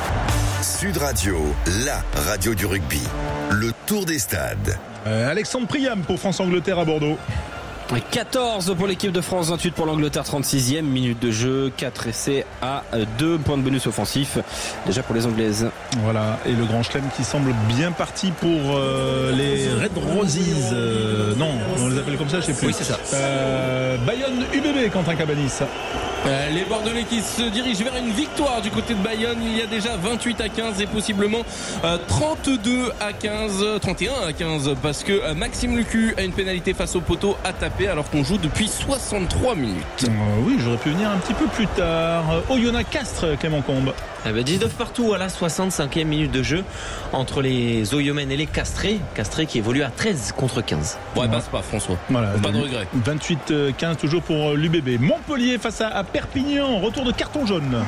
Sud Radio, la radio du rugby. Le tour des stades. Euh, Alexandre Priam pour France-Angleterre à Bordeaux. quatorze pour l'équipe de France, vingt-huit pour l'Angleterre, trente-sixième minute de jeu, quatre essais à deux points de bonus offensif déjà pour les Anglaises. Voilà, et le Grand Chelem qui semble bien parti pour euh, les Red Roses. Euh, non, on les appelle comme ça, je sais plus. Oui, c'est ça. Euh, Bayonne U B B, Quentin Cabanis. Euh, les Bordelais qui se dirigent vers une victoire du côté de Bayonne. Il y a déjà vingt-huit à quinze et possiblement euh, trente-deux à quinze, trente et un à quinze parce que euh, Maxime Lucu a une pénalité face au poteau à taper alors qu'on joue depuis soixante-trois minutes. Euh, oui, j'aurais pu venir un petit peu plus tard. Oyonnax Castres, Clément Combe. Eh ben dix-neuf partout à la soixante-cinquième minute de jeu entre les Oyomènes et les Castrés. Castrés qui évolue à treize contre quinze. Bon, elle passe pas, François. Voilà, pas de regret. vingt-huit quinze toujours pour l'U B B. Montpellier face à, à Perpignan. Retour de carton jaune.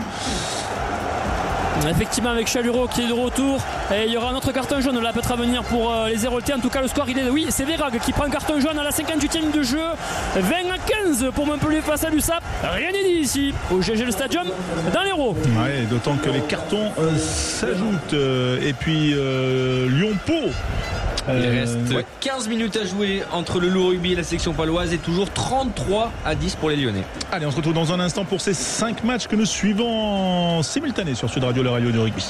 Effectivement, avec Chaluro qui est de retour, et il y aura un autre carton jaune là peut-être à venir pour euh, les Héroltais. En tout cas, le score il est, oui, c'est Vérag qui prend un carton jaune à la cinquante-huitième de jeu. vingt à quinze pour Montpellier face à l'U S A P. Rien n'est dit ici au G G le Stadium dans l'Hérault. Ouais, d'autant que les cartons euh, s'ajoutent. Euh, et puis euh, Lyon-Pau. Il reste ouais. quinze minutes à jouer entre le Loup Rugby et la section paloise et toujours trente-trois à dix pour les Lyonnais. Allez, on se retrouve dans un instant pour ces cinq matchs que nous suivons en simultané sur Sud Radio, la radio du rugby.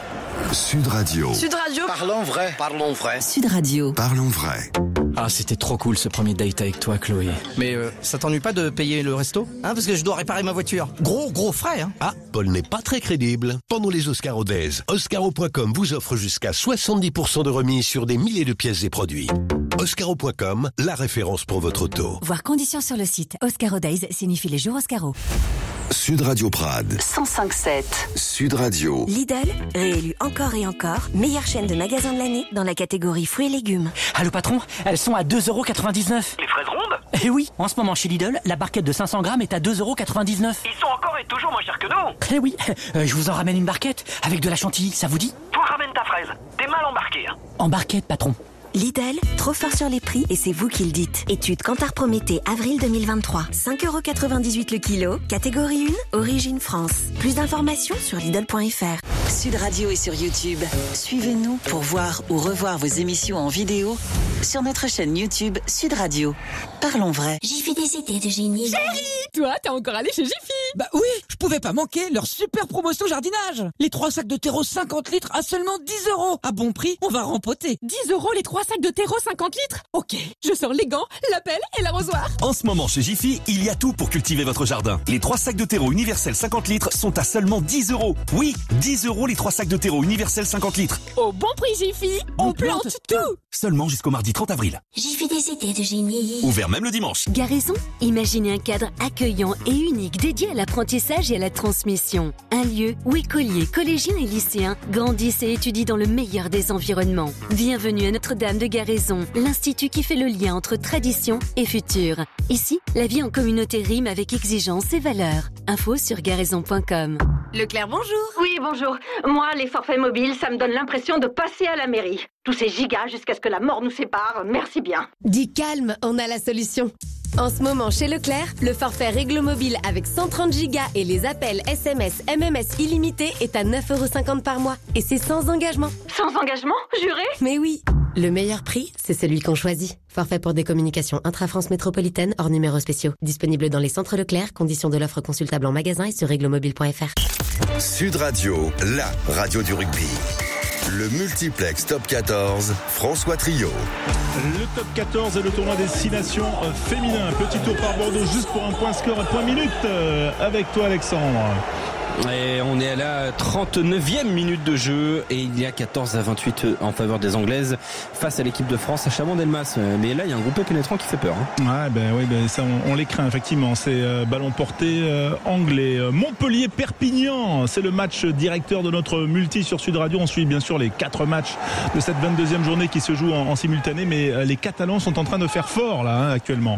Sud Radio. Sud Radio. Parlons vrai. Parlons vrai. Sud Radio. Parlons vrai. Ah, c'était trop cool ce premier date avec toi, Chloé. Mais euh, ça t'ennuie pas de payer le resto? Hein, parce que je dois réparer ma voiture. Gros, gros frais, hein. Ah, Paul n'est pas très crédible. Pendant les Oscaro Days, Oscaro point com vous offre jusqu'à soixante-dix pour cent de remise sur des milliers de pièces et produits. Oscaro point com, la référence pour votre auto. Voir conditions sur le site. Oscaro Days signifie les jours Oscaro. Sud Radio Prades. cent cinq sept. Sud Radio. Lidl, réélu encore et encore, meilleure chaîne de magasins de l'année dans la catégorie fruits et légumes. Allô patron, elles sont à deux euros quatre-vingt-dix-neuf. Les fraises rondes? Eh oui, en ce moment chez Lidl, la barquette de cinq cents grammes est à deux euros quatre-vingt-dix-neuf. Ils sont encore et toujours moins chers que nous. Eh oui, euh, je vous en ramène une barquette avec de la chantilly, ça vous dit? Toi ramène ta fraise, t'es mal embarqué. Hein. En barquette patron. Lidl, trop fort sur les prix et c'est vous qui le dites. Étude Kantar Prométhée, avril deux mille vingt-trois. cinq euros quatre-vingt-dix-huit le kilo, catégorie un, origine France. Plus d'informations sur Lidl point F R. Sud Radio est sur YouTube. Suivez-nous pour voir ou revoir vos émissions en vidéo sur notre chaîne YouTube Sud Radio. Parlons vrai. J'ai fait des idées de génie. Chérie, toi, t'es encore allé chez Jiffy? Bah oui, je pouvais pas manquer leur super promotion jardinage. Les trois sacs de terreau cinquante litres à seulement dix euros. À bon prix, on va rempoter. dix euros les trois sacs de terreau cinquante litres? Ok, je sors les gants, la pelle et l'arrosoir. En ce moment chez Jiffy, il y a tout pour cultiver votre jardin. Les trois sacs de terreau universel cinquante litres sont à seulement dix euros. Oui, dix euros les trois sacs de terreau universel cinquante litres. Au bon prix Jiffy, on, on plante, plante tout. Seulement jusqu'au mardi trente avril. J'ai fait des idées de génie. Ouvert même le dimanche. Garaison, imaginez un cadre accueillant et unique dédié à l'apprentissage et à la transmission. Un lieu où écoliers, collégiens et lycéens grandissent et étudient dans le meilleur des environnements. Bienvenue à Notre-Dame de Garaison, l'institut qui fait le lien entre tradition et futur. Ici, la vie en communauté rime avec exigence et valeur. Info sur garaison point com. Leclerc, bonjour. Oui, bonjour. Moi, les forfaits mobiles, ça me donne l'impression de passer à la mairie. Tous ces gigas jusqu'à ce que la mort nous sépare, merci bien. Dis calme, on a la solution. En ce moment, chez Leclerc, le forfait Réglo Mobile avec cent trente gigas et les appels S M S, M M S illimités est à neuf euros cinquante par mois. Et c'est sans engagement. Sans engagement, juré? Mais oui. Le meilleur prix, c'est celui qu'on choisit. Forfait pour des communications intra-France métropolitaine hors numéros spéciaux. Disponible dans les centres Leclerc. Conditions de l'offre consultable en magasin et sur réglomobile point F R. Sud Radio, la radio du rugby. Le multiplex Top quatorze, François Trio. Le Top quatorze et le tournoi des six nations féminins. Petit tour par Bordeaux juste pour un point score et point minute avec toi Alexandre. Et on est à la trente-neuvième minute de jeu et il y a quatorze à vingt-huit en faveur des Anglaises face à l'équipe de France à Chaban-Delmas. Mais là, il y a un groupé pénétrant qui fait peur. Hein. Ouais, ben oui, ben ça, on, on les craint effectivement. C'est euh, ballon porté euh, anglais. Montpellier-Perpignan, c'est le match directeur de notre multi sur Sud Radio. On suit bien sûr les quatre matchs de cette vingt-deuxième journée qui se joue en, en simultané, mais euh, les Catalans sont en train de faire fort là hein, actuellement.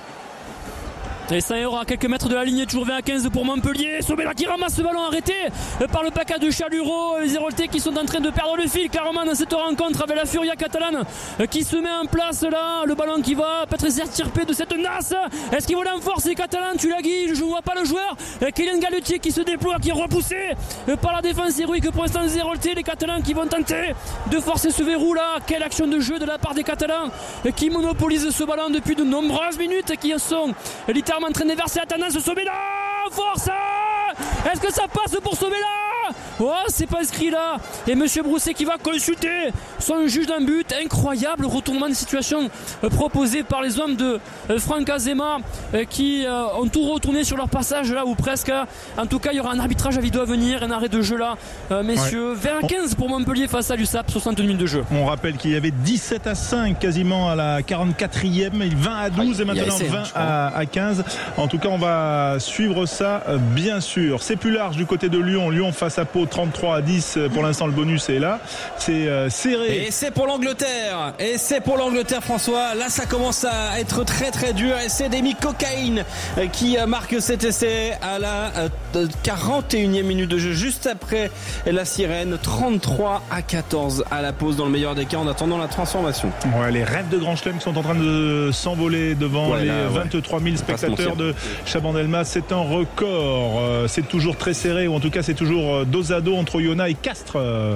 Et ça ira à quelques mètres de la ligne, toujours vingt à quinze pour Montpellier. Sobela qui ramasse ce ballon arrêté par le paquet de Chaluro. Les Héroltais qui sont en train de perdre le fil clairement dans cette rencontre avec la Furia catalane qui se met en place là. Le ballon qui va peut-être s'extirper de cette nasse. Est-ce qu'ils vont l'enforcer les Catalans? Tu l'as dit, je ne vois pas le joueur. Kylian Galetier qui se déploie, qui est repoussé par la défense héroïque pour l'instant des Héroltais. Les Catalans qui vont tenter de forcer ce verrou là. Quelle action de jeu de la part des Catalans qui monopolisent ce ballon depuis de nombreuses minutes, qui sont littéralement en train de verser la tendance. Sobela, force! Est-ce que ça passe pour Sobela? Oh, c'est pas inscrit là. Et Monsieur Brousset qui va consulter son juge d'un but. Incroyable retournement de situation euh, proposé par les hommes de euh, Franck Azema euh, qui euh, ont tout retourné sur leur passage là ou presque. En tout cas, il y aura un arbitrage à vidéo à venir, un arrêt de jeu là, euh, messieurs. Ouais. vingt à quinze pour Montpellier face à l'U S A P, soixante minutes de jeu. On rappelle qu'il y avait dix-sept à cinq quasiment à la quarante-quatrième, vingt à douze ah, et maintenant essayé, vingt à quinze. En tout cas, on va suivre ça bien sûr. C'est plus large du côté de Lyon. Lyon face à Pau, trente-trois à dix. Pour l'instant, le bonus est là. C'est euh, serré. Et c'est pour l'Angleterre. Et c'est pour l'Angleterre, François. Là, ça commence à être très très dur. Et c'est Demi Cocaine qui marque cet essai à la quarante et unième minute de jeu, juste après la sirène. trente-trois à quatorze à la pause dans le meilleur des cas en attendant la transformation. Ouais, les rêves de Grand Chelem sont en train de s'envoler devant ouais, là, les vingt-trois mille ouais. spectateurs de Chabandelmas. C'est un record. C'est toujours très serré, ou en tout cas c'est toujours dos à dos entre Oyonnax et Castres.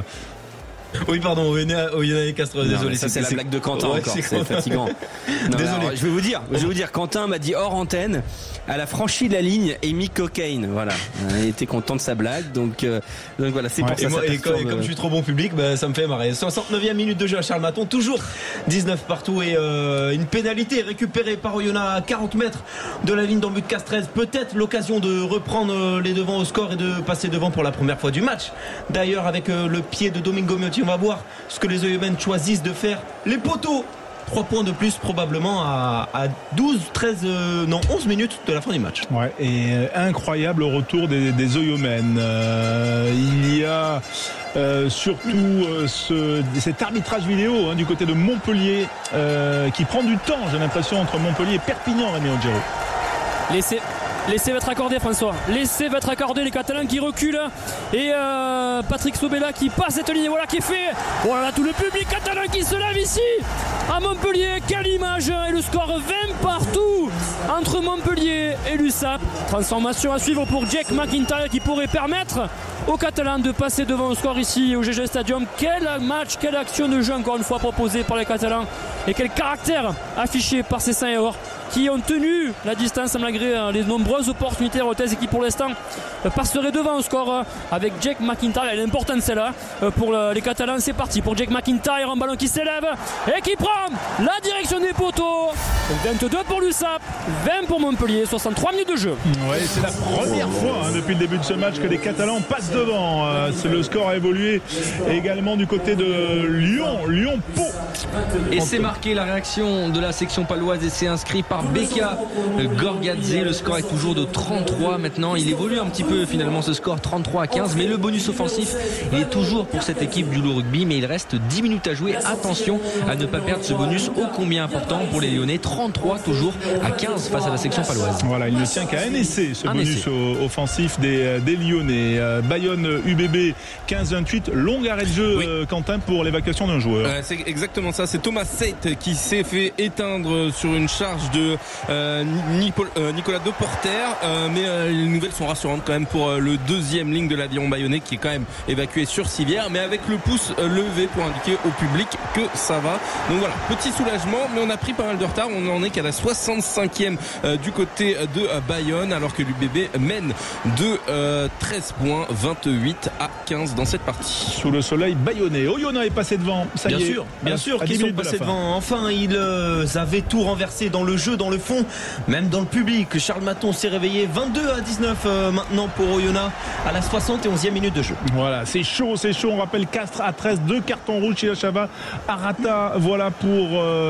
Oui, pardon, Oyonnax et Castres, non, désolé. Ça, c'est, c'est la blague de Quentin ouais, encore, c'est, c'est fatigant. Non, désolé. Alors, je vais vous dire, je vais vous dire, Quentin m'a dit hors antenne, elle a franchi la ligne et mis cocaine. Voilà. Il était content de sa blague, donc, euh, donc voilà, c'est ouais, pour et ça. Moi, ça et, comme, et comme je suis trop bon public, bah, ça me fait marrer. soixante-neuvième minute de jeu à Charles Maton, toujours dix-neuf partout et euh, une pénalité récupérée par Oyonnax à quarante mètres de la ligne d'en but de Castres. Peut-être l'occasion de reprendre les devants au score et de passer devant pour la première fois du match. D'ailleurs, avec euh, le pied de Domingo Miotti, on va voir ce que les Oyonnax choisissent de faire. Les poteaux, trois points de plus probablement à, à douze, treize, euh, non onze minutes de la fin du match. Ouais, et euh, incroyable retour des, des Oyonnax. Euh, il y a euh, surtout euh, ce, cet arbitrage vidéo hein, du côté de Montpellier euh, qui prend du temps, j'ai l'impression, entre Montpellier et Perpignan, Rémi Odjero. Laissez Laissez votre accordé, François. Laissez votre accordé, les Catalans qui reculent. Et euh, Patrick Sobella qui passe cette ligne. Voilà qui est fait. Voilà tout le public catalan qui se lève ici à Montpellier. Quelle image. Et le score vingt partout entre Montpellier et l'U S A P. Transformation à suivre pour Jake McIntyre qui pourrait permettre aux Catalans de passer devant le score ici au G G Stadium. Quel match, quelle action de jeu encore une fois proposée par les Catalans. Et quel caractère affiché par ces saints et or qui ont tenu la distance malgré les nombreuses opportunités rotaises et qui pour l'instant passeraient devant au score avec Jake McIntyre. Elle est importante celle-là pour les Catalans. C'est parti pour Jake McIntyre, un ballon qui s'élève et qui prend la direction des poteaux. vingt-deux pour l'U S A P, vingt pour Montpellier, soixante-trois minutes de jeu. Ouais, c'est la première fois hein, depuis le début de ce match que les Catalans passent devant. Euh, c'est, le score a évolué également du côté de Lyon, Lyon-Pau. Et c'est marqué la réaction de la section paloise et c'est inscrit par Beka Gorgadze. Le score est toujours de trente-trois maintenant. Il évolue un petit peu finalement ce score, trente-trois à quinze, mais le bonus offensif il est toujours pour cette équipe du Loup Rugby, mais il reste dix minutes à jouer. Attention à ne pas perdre ce bonus ô combien important pour les Lyonnais. Trente-trois toujours à quinze face à la section paloise. Voilà, il ne tient qu'à un essai ce un bonus essai. offensif des, des Lyonnais. euh, Bayonne U B B quinze vingt-huit, long arrêt de jeu oui. euh, Quentin pour l'évacuation d'un joueur. euh, C'est exactement ça, c'est Thomas Seit qui s'est fait éteindre sur une charge de euh, Nicolas Deporter, euh, mais euh, les nouvelles sont rassurantes quand même pour euh, le deuxième ligne de l'aviron bayonnais qui est quand même évacué sur civière, mais avec le pouce euh, levé pour indiquer au public que ça va. Donc voilà, petit soulagement, mais on a pris pas mal de retard. On en est qu'à la soixante-cinquième euh, du côté de euh, Bayonne, alors que l'U B B mène de euh, treize points, vingt-huit à quinze dans cette partie. Sous le soleil bayonnais, Oyonnax est passé devant. Ça bien y est, sûr, bien sûr qu'ils sont passés de devant. Enfin, ils euh, avaient tout renversé dans le jeu, dans le fond, même dans le public. Charles Maton s'est réveillé. Vingt-deux à dix-neuf euh, maintenant pour Oyonnax à la soixante et onzième minute de jeu. Voilà, c'est chaud, c'est chaud. On rappelle Castres à treize, deux cartons rouges chez Chava. Arata, voilà pour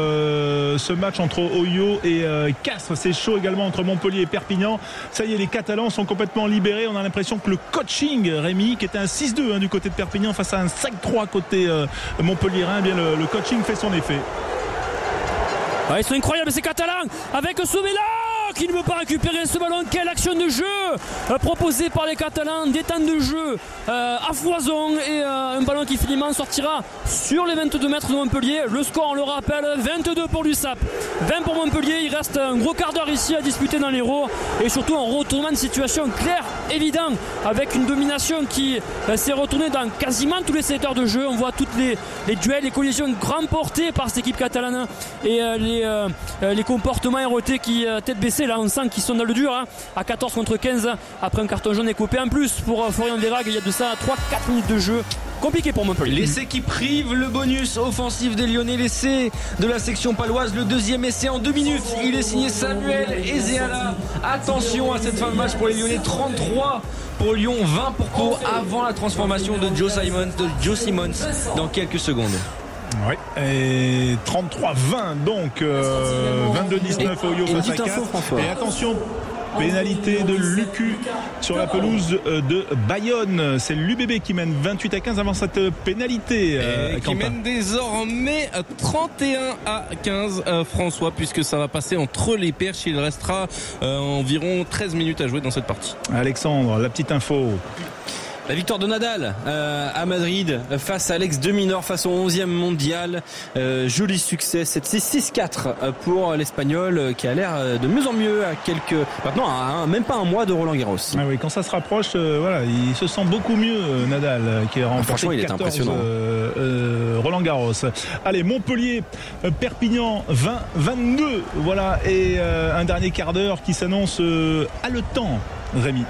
euh, ce match entre Oyo et euh, Castres. C'est chaud également entre Montpellier et Perpignan. Ça y est, les Catalans sont complètement libérés. On a l'impression que le coaching, Rémi, qui était un six deux hein, du côté de Perpignan face à un cinq trois côté euh, Montpellierin, eh bien le, le coaching fait son effet. Ah, ils sont incroyables ces Catalans avec Sobella qui ne veut pas récupérer ce ballon. Quelle action de jeu euh, proposée par les Catalans, des temps de jeu euh, à foison et euh, un ballon qui finalement sortira sur les vingt-deux mètres de Montpellier. Le score, on le rappelle, vingt-deux pour l'U S A P, vingt pour Montpellier. Il reste un gros quart d'heure ici à disputer dans l'Hérault et surtout un retournement de situation clair, évident, avec une domination qui euh, s'est retournée dans quasiment tous les secteurs de jeu. On voit toutes les, les duels, les collisions remportées par cette équipe catalane et euh, les, euh, les comportements érotés qui euh, tête baissée. Là on sent qu'ils sont dans le dur hein. À quatorze contre quinze quinze après un carton jaune écopé en plus pour Florian Verhaeghe. Il y a de ça trois quatre minutes de jeu. Compliqué pour Montpellier. L'essai qui prive le bonus offensif des Lyonnais. L'essai de la section paloise. Le deuxième essai en deux minutes. Il est signé Samuel Ezeala. Attention à cette fin de match pour les Lyonnais. trente-trois pour Lyon, vingt pour Pau avant la transformation de Joe Simons, de Joe Simmons dans quelques secondes. Oui, et trente-trois vingt donc euh, vingt-deux dix-neuf au Yo face à quatre. Et attention, pénalité de Lucu sur la pelouse de Bayonne. C'est l'U B B qui mène vingt-huit à quinze avant cette pénalité. Euh, et qui mène désormais trente et un à quinze, euh, François, puisque ça va passer entre les perches. Il restera euh, environ treize minutes à jouer dans cette partie. Alexandre, la petite info. La victoire de Nadal euh, à Madrid face à Alex de Minaur, face au onzième mondial. Euh, joli succès, c'est six six quatre pour l'Espagnol qui a l'air de mieux en mieux à quelques, maintenant à un, même pas un mois de Roland Garros. Ah oui, quand ça se rapproche, euh, voilà, il se sent beaucoup mieux Nadal qui a remporté ah, franchement, il est impressionnant. Euh, euh, Roland Garros. Allez, Montpellier, Perpignan vingt vingt-deux, voilà, et euh, un dernier quart d'heure qui s'annonce euh, haletant, Rémi.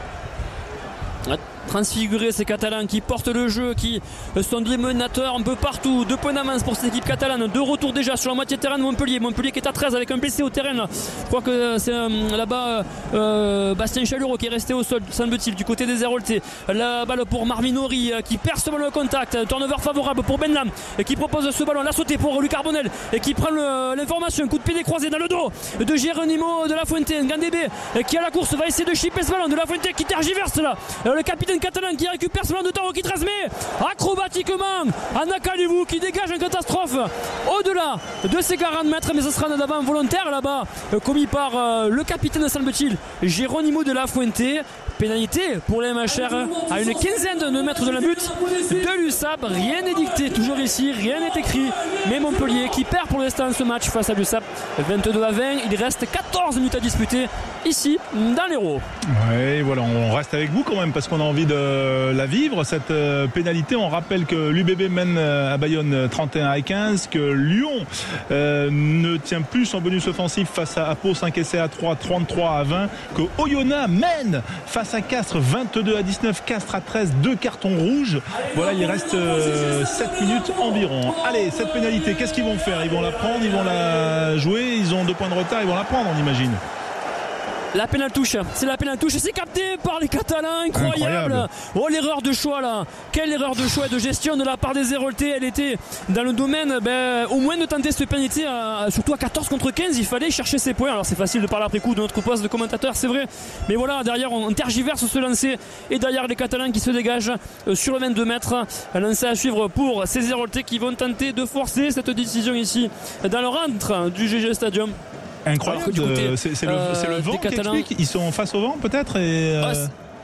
Transfigurés ces Catalans qui portent le jeu, qui sont des menateurs un peu partout. Deux points d'avance pour cette équipe catalane. Deux retours déjà sur la moitié de terrain de Montpellier. Montpellier qui est à treize avec un blessé au terrain là. Je crois que c'est euh, là-bas euh, Bastien Chalureau qui est resté au sol, semble-t-il, du côté des Héroltais. La balle pour Marminori euh, qui perce le contact. Turnover favorable pour Benlam et qui propose ce ballon. La sautée pour Luc Carbonel et qui prend le, l'information. Coup de pied décroisé dans le dos de Geronimo de la Fuente. Ngandébé qui à la course va essayer de chipper ce ballon. De la Fuente qui tergiverse là. Le capitaine catalan qui récupère ce ballon de temps qui transmet acrobatiquement à Nakalivu qui dégage une catastrophe au-delà de ses quarante mètres, mais ce sera un d'avant volontaire là-bas commis par euh, le capitaine, semble-t-il, Geronimo de la Fuente. Pénalité pour les M H R à une quinzaine de mètres de la butte de l'U S A P. Rien n'est dicté, toujours ici, rien n'est écrit, mais Montpellier qui perd pour l'instant ce match face à l'U S A P vingt-deux à vingt. Il reste quatorze minutes à disputer ici dans l'Hérault. Oui, voilà, on reste avec vous quand même parce qu'on a envie de la vivre cette euh, pénalité. On rappelle que l'U B B mène à Bayonne trente et un à quinze, que Lyon euh, ne tient plus son bonus offensif face à Pau cinq essais à trois, trente-trois à vingt, que Oyonnax mène face à Castres vingt-deux à dix-neuf, Castres à treize, deux cartons rouges. Voilà, il reste euh, sept minutes environ. Allez, cette pénalité, qu'est-ce qu'ils vont faire? Ils vont la prendre, ils vont la jouer, ils ont deux points de retard, ils vont la prendre, on imagine. La pénale touche, c'est la pénale touche, c'est capté par les Catalans, incroyable. incroyable. Oh, l'erreur de choix là, quelle erreur de choix et de gestion de la part des Héroltais. Elle était dans le domaine, ben, au moins de tenter cette pénalité, à, surtout à quatorze contre quinze, il fallait chercher ses points. Alors c'est facile de parler après coup de notre poste de commentateur, c'est vrai, mais voilà, derrière on, on tergiverse ce lancer et derrière les Catalans qui se dégagent euh, sur le vingt-deux mètres. Un lancer à suivre pour ces Héroltais qui vont tenter de forcer cette décision ici dans le rentre du G G Stadium. Incroyable, côté, c'est, c'est, le, euh, c'est le vent qui explique. Ils sont face au vent peut-être et euh...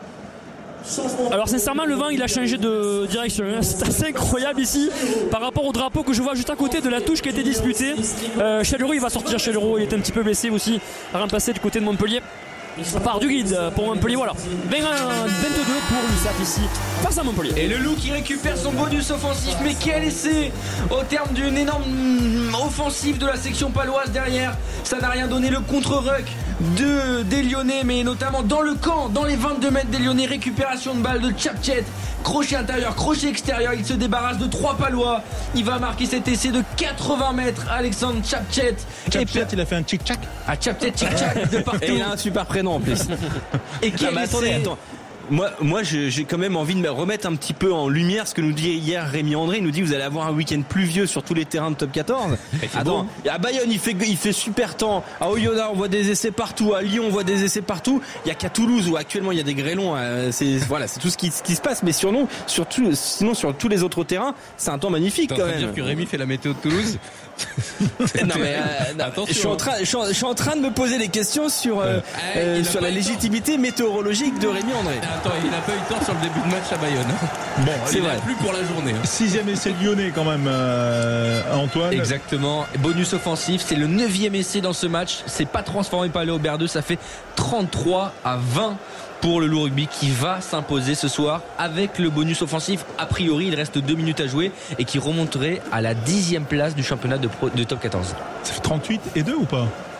ah, alors sincèrement le vent il a changé de direction, c'est assez incroyable ici par rapport au drapeau que je vois juste à côté de la touche qui a été disputée. euh, Chalureau il va sortir, Chalureau il est un petit peu blessé aussi, à remplacer du côté de Montpellier. Ça part du guide pour Montpellier, voilà. vingt-deux pour l'U S A P ici face à Montpellier. Et le Loup qui récupère son bonus offensif, mais quel essai au terme d'une énorme offensive de la section paloise derrière. Ça n'a rien donné, le contre-ruck de, des Lyonnais, mais notamment dans le camp, dans les vingt-deux mètres des Lyonnais. Récupération de balle de Tchapchet, crochet intérieur, crochet extérieur. Il se débarrasse de trois Palois. Il va marquer cet essai de quatre-vingts mètres. Alexandre Tchapchet. Tchapchet, il a fait un tchic-tchac. Ah, Tchapchet, tchic-tchac de partout. Et il a un super prénom en plus. Et quel ah, attendez, attends. Moi, moi j'ai, j'ai quand même envie de me remettre un petit peu en lumière ce que nous dit hier Rémi André. Il nous dit vous allez avoir un week-end pluvieux sur tous les terrains de top quatorze. Attends, à Bayonne il fait, il fait super temps. À Oyonnax on voit des essais partout. À Lyon on voit des essais partout. Il y a qu'à Toulouse où actuellement il y a des grêlons. C'est voilà, c'est tout ce qui, ce qui se passe. Mais sinon, sur tout, sinon sur tous les autres terrains, c'est un temps magnifique. T'es quand en train même. De dire que Rémi fait la météo de Toulouse. non mais euh, non, je suis en train, je suis en, je suis en train de me poser des questions sur euh, euh, sur la légitimité météorologique de Rémi André. Attends, il n'a pas eu le temps sur le début de match à Bayonne. Bon, c'est il vrai. Plus pour la journée. Hein. Sixième essai lyonnais quand même, euh, Antoine. Exactement. Bonus offensif, c'est le neuvième essai dans ce match. C'est pas transformé par Léo Berdeux. Ça fait trente-trois à vingt. Pour le Loup Rugby qui va s'imposer ce soir avec le bonus offensif. A priori, il reste deux minutes à jouer et qui remonterait à la dixième place du championnat de, pro, de top quatorze. Ça fait trente-huit et deux ou pas?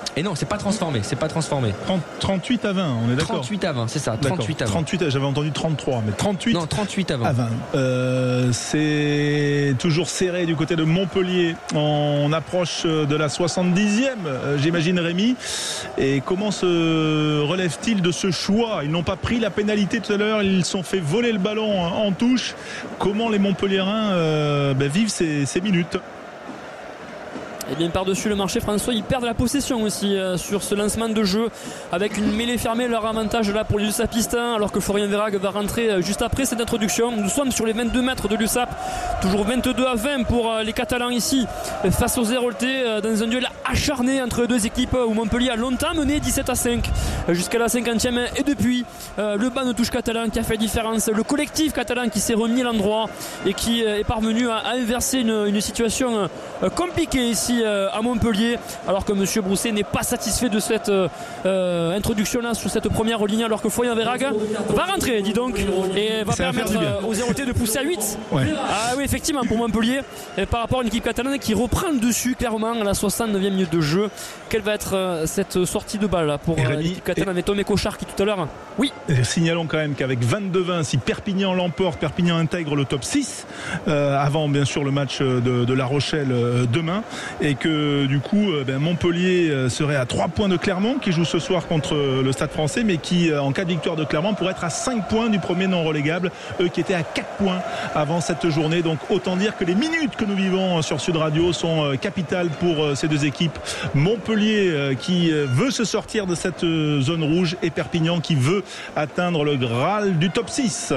Et non, c'est pas transformé, c'est pas transformé. trente, trente-huit à vingt, on est d'accord. trente-huit à vingt, c'est ça, trente-huit à vingt. trente-huit, j'avais entendu trente-trois, mais trente-huit. Non, trente-huit à vingt. À vingt. Euh, c'est toujours serré du côté de Montpellier. On approche de la soixante-dixième, j'imagine, Rémi. Et comment se relève-t-il de ce choix? Ils n'ont pas pris la pénalité tout à l'heure, ils se sont fait voler le ballon en touche. Comment les Montpelliérains euh, ben, vivent ces, ces minutes? Et bien par-dessus le marché, François, ils perdent la possession aussi euh, sur ce lancement de jeu avec une mêlée fermée, leur avantage là pour l'U S A P Pistin, alors que Florian Verhaeghe va rentrer euh, juste après cette introduction. Nous sommes sur les vingt-deux mètres de l'U S A P, toujours vingt-deux à vingt pour euh, les Catalans ici euh, face aux Héroltais euh, dans un duel acharné entre les deux équipes euh, où Montpellier a longtemps mené dix-sept à cinq euh, jusqu'à la cinquantième, et depuis euh, le banc de touche catalan qui a fait la différence, le collectif catalan qui s'est remis à l'endroit et qui euh, est parvenu à, à inverser une, une situation euh, compliquée ici à Montpellier, alors que Monsieur Brousset n'est pas satisfait de cette euh, introduction là sur cette première ligne, alors que Florian Verhaeghe va rentrer, dis donc, et va ça permettre va aux Héroltais de pousser à huit. Ouais. Ah oui, effectivement, pour Montpellier, et par rapport à une équipe catalane qui reprend le dessus clairement à la soixante-neuvième minute de jeu. Quelle va être euh, cette sortie de balle là, pour euh, l'équipe catalane avec Tomé Cochard qui tout à l'heure. Oui. Et signalons quand même qu'avec vingt-deux vingt, si Perpignan l'emporte, Perpignan intègre le top six euh, avant bien sûr le match de, de La Rochelle euh, demain, et que du coup euh, ben, Montpellier euh, serait à trois points de Clermont qui joue ce soir contre euh, le Stade Français, mais qui euh, en cas de victoire de Clermont pourrait être à cinq points du premier non relégable, eux qui étaient à quatre points avant cette journée. Donc autant dire que les minutes que nous vivons sur Sud Radio sont euh, capitales pour euh, ces deux équipes. Montpellier euh, qui euh, veut se sortir de cette euh, zone rouge, et Perpignan qui veut atteindre le Graal du top six.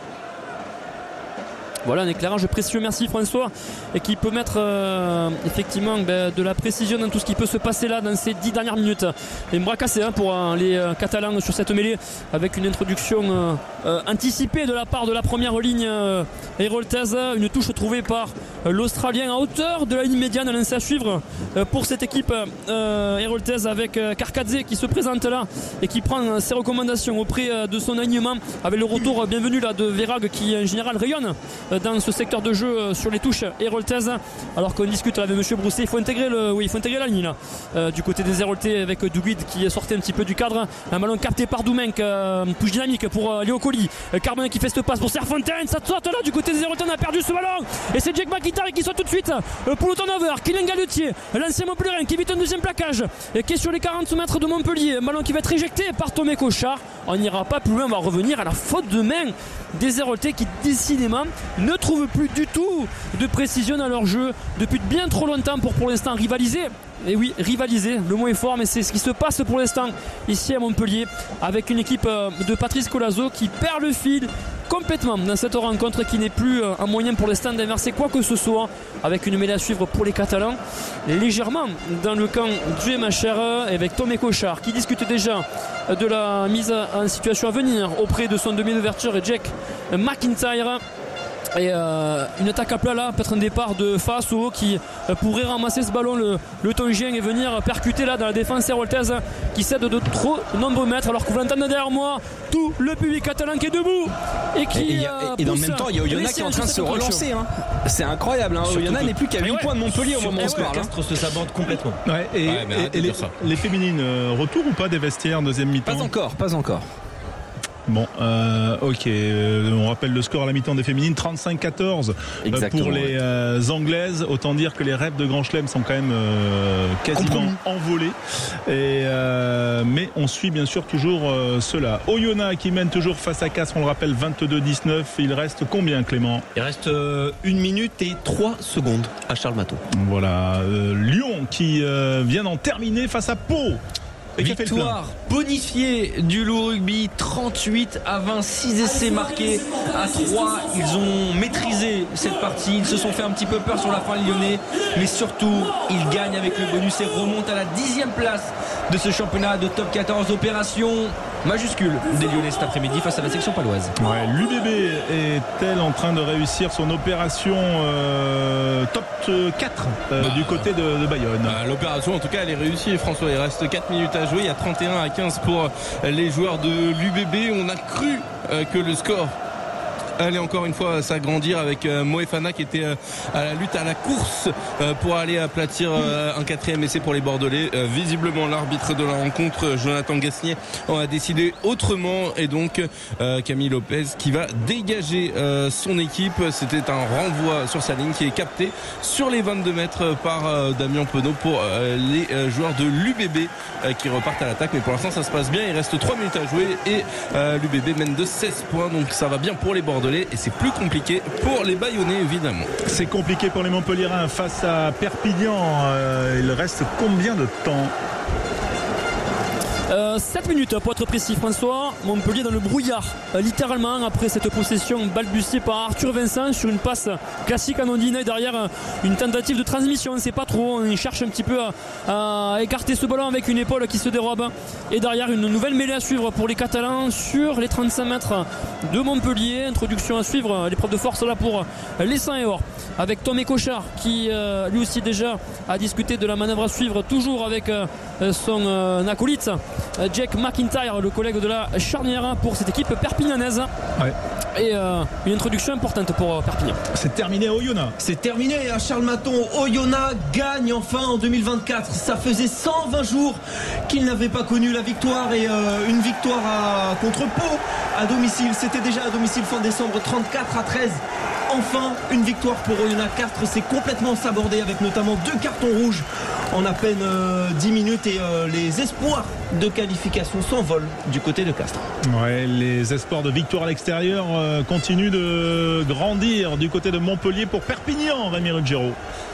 Voilà un éclairage précieux, merci François, et qui peut mettre euh, effectivement ben, de la précision dans tout ce qui peut se passer là dans ces dix dernières minutes. Et bras cassé hein, pour euh, les euh, Catalans sur cette mêlée, avec une introduction euh, euh, anticipée de la part de la première ligne euh, héroltaise, une touche trouvée par euh, l'Australien à hauteur de la ligne médiane, lancé à suivre euh, pour cette équipe euh, héroltaise, avec euh, Karkadze qui se présente là et qui prend euh, ses recommandations auprès euh, de son alignement, avec le retour euh, bienvenu là de Verhaeghe qui en général rayonne euh, dans ce secteur de jeu sur les touches héroltaises, alors qu'on discute avec Monsieur Brousset. Il faut intégrer le, oui, il faut intégrer la ligne là, euh, du côté des Héroltais, avec Duguid qui sortait un petit peu du cadre. Un ballon capté par Doumenc, euh, touche dynamique pour euh, Léo Colli. Euh, Carbon qui fait cette passe pour Serfontaine, ça saute là du côté des Héroltais, on a perdu ce ballon et c'est Jack McIntyre qui saute tout de suite euh, pour le turnover. Kylian Galetier, l'ancien Montpellierin, qui évite un deuxième plaquage et qui est sur les quarante mètres de Montpellier. Un ballon qui va être éjecté par Tomé Cochard. On n'ira pas plus loin, on va revenir à la faute de main des Héroltais qui décidément ne trouvent plus du tout de précision dans leur jeu depuis bien trop longtemps pour pour l'instant rivaliser. Et oui, rivaliser, le mot est fort, mais c'est ce qui se passe pour l'instant ici à Montpellier, avec une équipe de Patrice Colazo qui perd le fil complètement dans cette rencontre, qui n'est plus un moyen pour l'instant d'inverser quoi que ce soit, avec une mêlée à suivre pour les Catalans légèrement dans le camp du M H R, avec Tomé Cochard qui discute déjà de la mise en situation à venir auprès de son demi d'ouverture, et Jack McIntyre. Et euh, une attaque à plat là, peut-être un départ de face au haut qui euh, pourrait ramasser ce ballon, le, le Tongien, et venir percuter là dans la défense héroltaise qui cède de trop nombreux mètres, alors que vous l'entendez derrière moi, tout le public catalan qui est debout et qui et, et, euh, et dans le même temps il y a Oyonnax qui est en train de se relancer hein. C'est incroyable hein. Oyonnax n'est plus qu'à huit ouais. points de Montpellier au moment où on se parle. Castres se saborde complètement. Ouais, et, ouais, et, et les, les féminines, euh, retour ou pas des vestiaires deuxième mi-temps? Pas encore, pas encore. Bon, euh, ok, euh, on rappelle le score à la mi-temps des féminines, trente-cinq quatorze euh, pour les euh, Anglaises. Autant dire que les rêves de Grand Chelem sont quand même euh, quasiment Compromis. envolés. Et, euh, mais on suit bien sûr toujours euh, cela. Oyonnax qui mène toujours face à Castres, on le rappelle, vingt-deux dix-neuf. Il reste combien, Clément? Il reste euh, une minute et trois secondes à Charles Mathot. Voilà, euh, Lyon qui euh, vient d'en terminer face à Pau. Et victoire bonifiée du Loup Rugby, trente-huit à vingt, six essais marqués à trois. Ils ont maîtrisé cette partie, ils se sont fait un petit peu peur sur la fin, les Lyonnais, mais surtout ils gagnent avec le bonus et remontent à la dixième place de ce championnat de top quatorze. Opération majuscule des Lyonnais cet après-midi face à la section paloise. Ouais, l'U B B est-elle en train de réussir son opération euh, top quatre euh, bah, du côté de, de Bayonne? Bah, l'opération en tout cas elle est réussie, François. Il reste quatre minutes à jouer, il y a trente et un à quinze pour les joueurs de l'U B B. On a cru euh, que le score allait encore une fois s'agrandir avec Moefana qui était à la lutte à la course pour aller aplatir un quatrième essai pour les Bordelais. Visiblement l'arbitre de la rencontre, Jonathan Gasnier, en a décidé autrement et donc Camille Lopez qui va dégager son équipe. C'était un renvoi sur sa ligne qui est capté sur les vingt-deux mètres par Damien Penaud pour les joueurs de l'U B B qui repartent à l'attaque, mais pour l'instant ça se passe bien. Il reste trois minutes à jouer et l'U B B mène de seize points, donc ça va bien pour les Bordelais et c'est plus compliqué pour les Bayonnais évidemment. C'est compliqué pour les Montpelliérains face à Perpignan. Euh, il reste combien de temps? Euh, sept minutes pour être précis, François. Montpellier dans le brouillard, euh, littéralement, après cette possession balbutiée par Arthur Vincent sur une passe classique anodine et derrière euh, une tentative de transmission. On ne sait pas trop, on cherche un petit peu à, à écarter ce ballon avec une épaule qui se dérobe et derrière une nouvelle mêlée à suivre pour les Catalans sur les trente-cinq mètres de Montpellier. Introduction à suivre, l'épreuve de force là pour les cent et or avec Tom Cochard qui euh, lui aussi déjà a discuté de la manœuvre à suivre, toujours avec euh, son euh, acolyte Jake McIntyre, le collègue de la charnière pour cette équipe perpignanaise. Ouais. Et euh, une introduction importante pour Perpignan. C'est terminé au Oyonnax. C'est terminé à Charles Maton. Oyonnax gagne enfin en deux mille vingt-quatre. Ça faisait cent vingt jours qu'il n'avait pas connu la victoire et euh, une victoire à, contre Pau à domicile. C'était déjà à domicile fin décembre, trente-quatre à treize. Enfin une victoire pour Oyonnax. Castres s'est complètement sabordé avec notamment deux cartons rouges en à peine euh, dix minutes et euh, les espoirs de qualification s'envolent du côté de Castres. Ouais, les espoirs de victoire à l'extérieur euh, continuent de grandir du côté de Montpellier pour Perpignan, Rémi Ruggiero.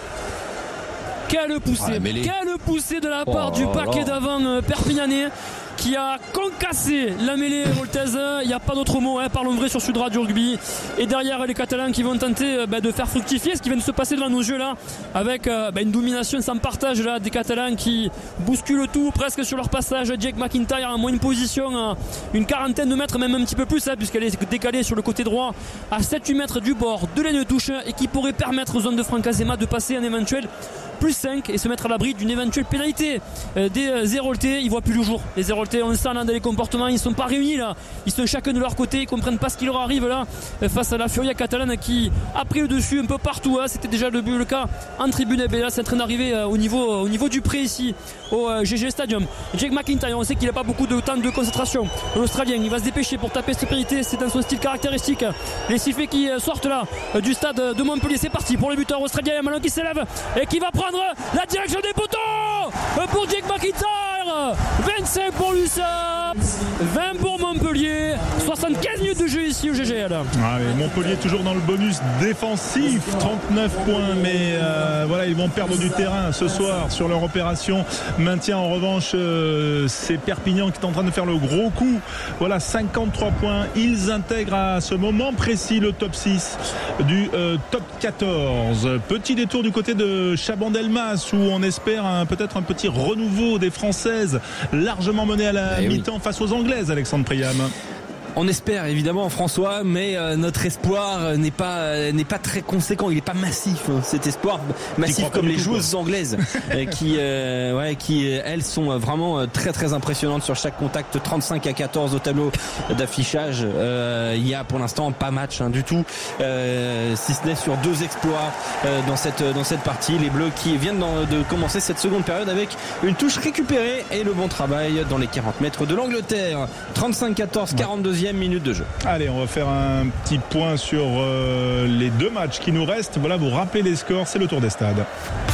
Quelle poussée, ah, quelle poussée de la part oh, du paquet d'avant euh, perpignanais qui a concassé la mêlée voltaise. Il n'y a pas d'autre mot, hein, parlons vrai sur Sud Radio Rugby. Et derrière les Catalans qui vont tenter euh, bah, de faire fructifier ce qui vient de se passer devant nos yeux là, avec euh, bah, une domination sans partage là, des Catalans qui bousculent tout presque sur leur passage. Jake McIntyre en moins une position à une quarantaine de mètres, même un petit peu plus, hein, puisqu'elle est décalée sur le côté droit à sept huit mètres du bord de l'aine de touche et qui pourrait permettre aux zones de Franck Azema de passer un éventuel plus cinq et se mettre à l'abri d'une éventuelle pénalité euh, des euh, Zéroltais. Ils voient plus le jour, les Zéroltais, on le sent là dans les comportements, ils sont pas réunis là, ils sont chacun de leur côté, ils comprennent pas ce qui leur arrive là euh, face à la Furia catalane qui a pris le dessus un peu partout, hein. C'était déjà le, le cas en tribune, et là c'est en train d'arriver euh, au, niveau, euh, au niveau du pré ici au euh, G G Stadium. Jake McIntyre, on sait qu'il n'a pas beaucoup de temps de concentration, l'Australien, il va se dépêcher pour taper cette pénalité, c'est dans son style caractéristique. Les sifflets qui euh, sortent là euh, du stade de Montpellier, c'est parti pour le buteur australien, un ballon qui s'élève et qui va prendre la direction des poteaux pour Jake McIntyre. Vingt-cinq pour l'U S A P, vingt pour Montpellier, soixante-quinze minutes de jeu ici au G G L. Ah, Montpellier toujours dans le bonus défensif, trente-neuf points, mais euh, voilà, ils vont perdre du terrain ce soir sur leur opération maintien. En revanche, euh, c'est Perpignan qui est en train de faire le gros coup. Voilà, cinquante-trois points. Ils intègrent à ce moment précis le top six du euh, top quatorze. Petit détour du côté de Chabandelmas où on espère un, peut-être un petit renouveau des Françaises largement menées à la eh mi-temps oui. face aux Anglaises, Alexandre Priam. On espère évidemment, François, mais euh, notre espoir n'est pas euh, n'est pas très conséquent, il n'est pas massif, hein, cet espoir massif comme les joueuses quoi. anglaises euh, qui euh, ouais qui elles sont vraiment très très impressionnantes sur chaque contact. Trente-cinq à quatorze au tableau d'affichage. Euh, il y a pour l'instant pas match hein, du tout, euh, si ce n'est sur deux exploits euh, dans cette dans cette partie. Les Bleus qui viennent dans, de commencer cette seconde période avec une touche récupérée et le bon travail dans les quarante mètres de l'Angleterre. trente-cinq quatorze, quarante-deuxième minute de jeu. Allez, on va faire un petit point sur euh, les deux matchs qui nous restent. Voilà, vous rappelez les scores, c'est le tour des stades.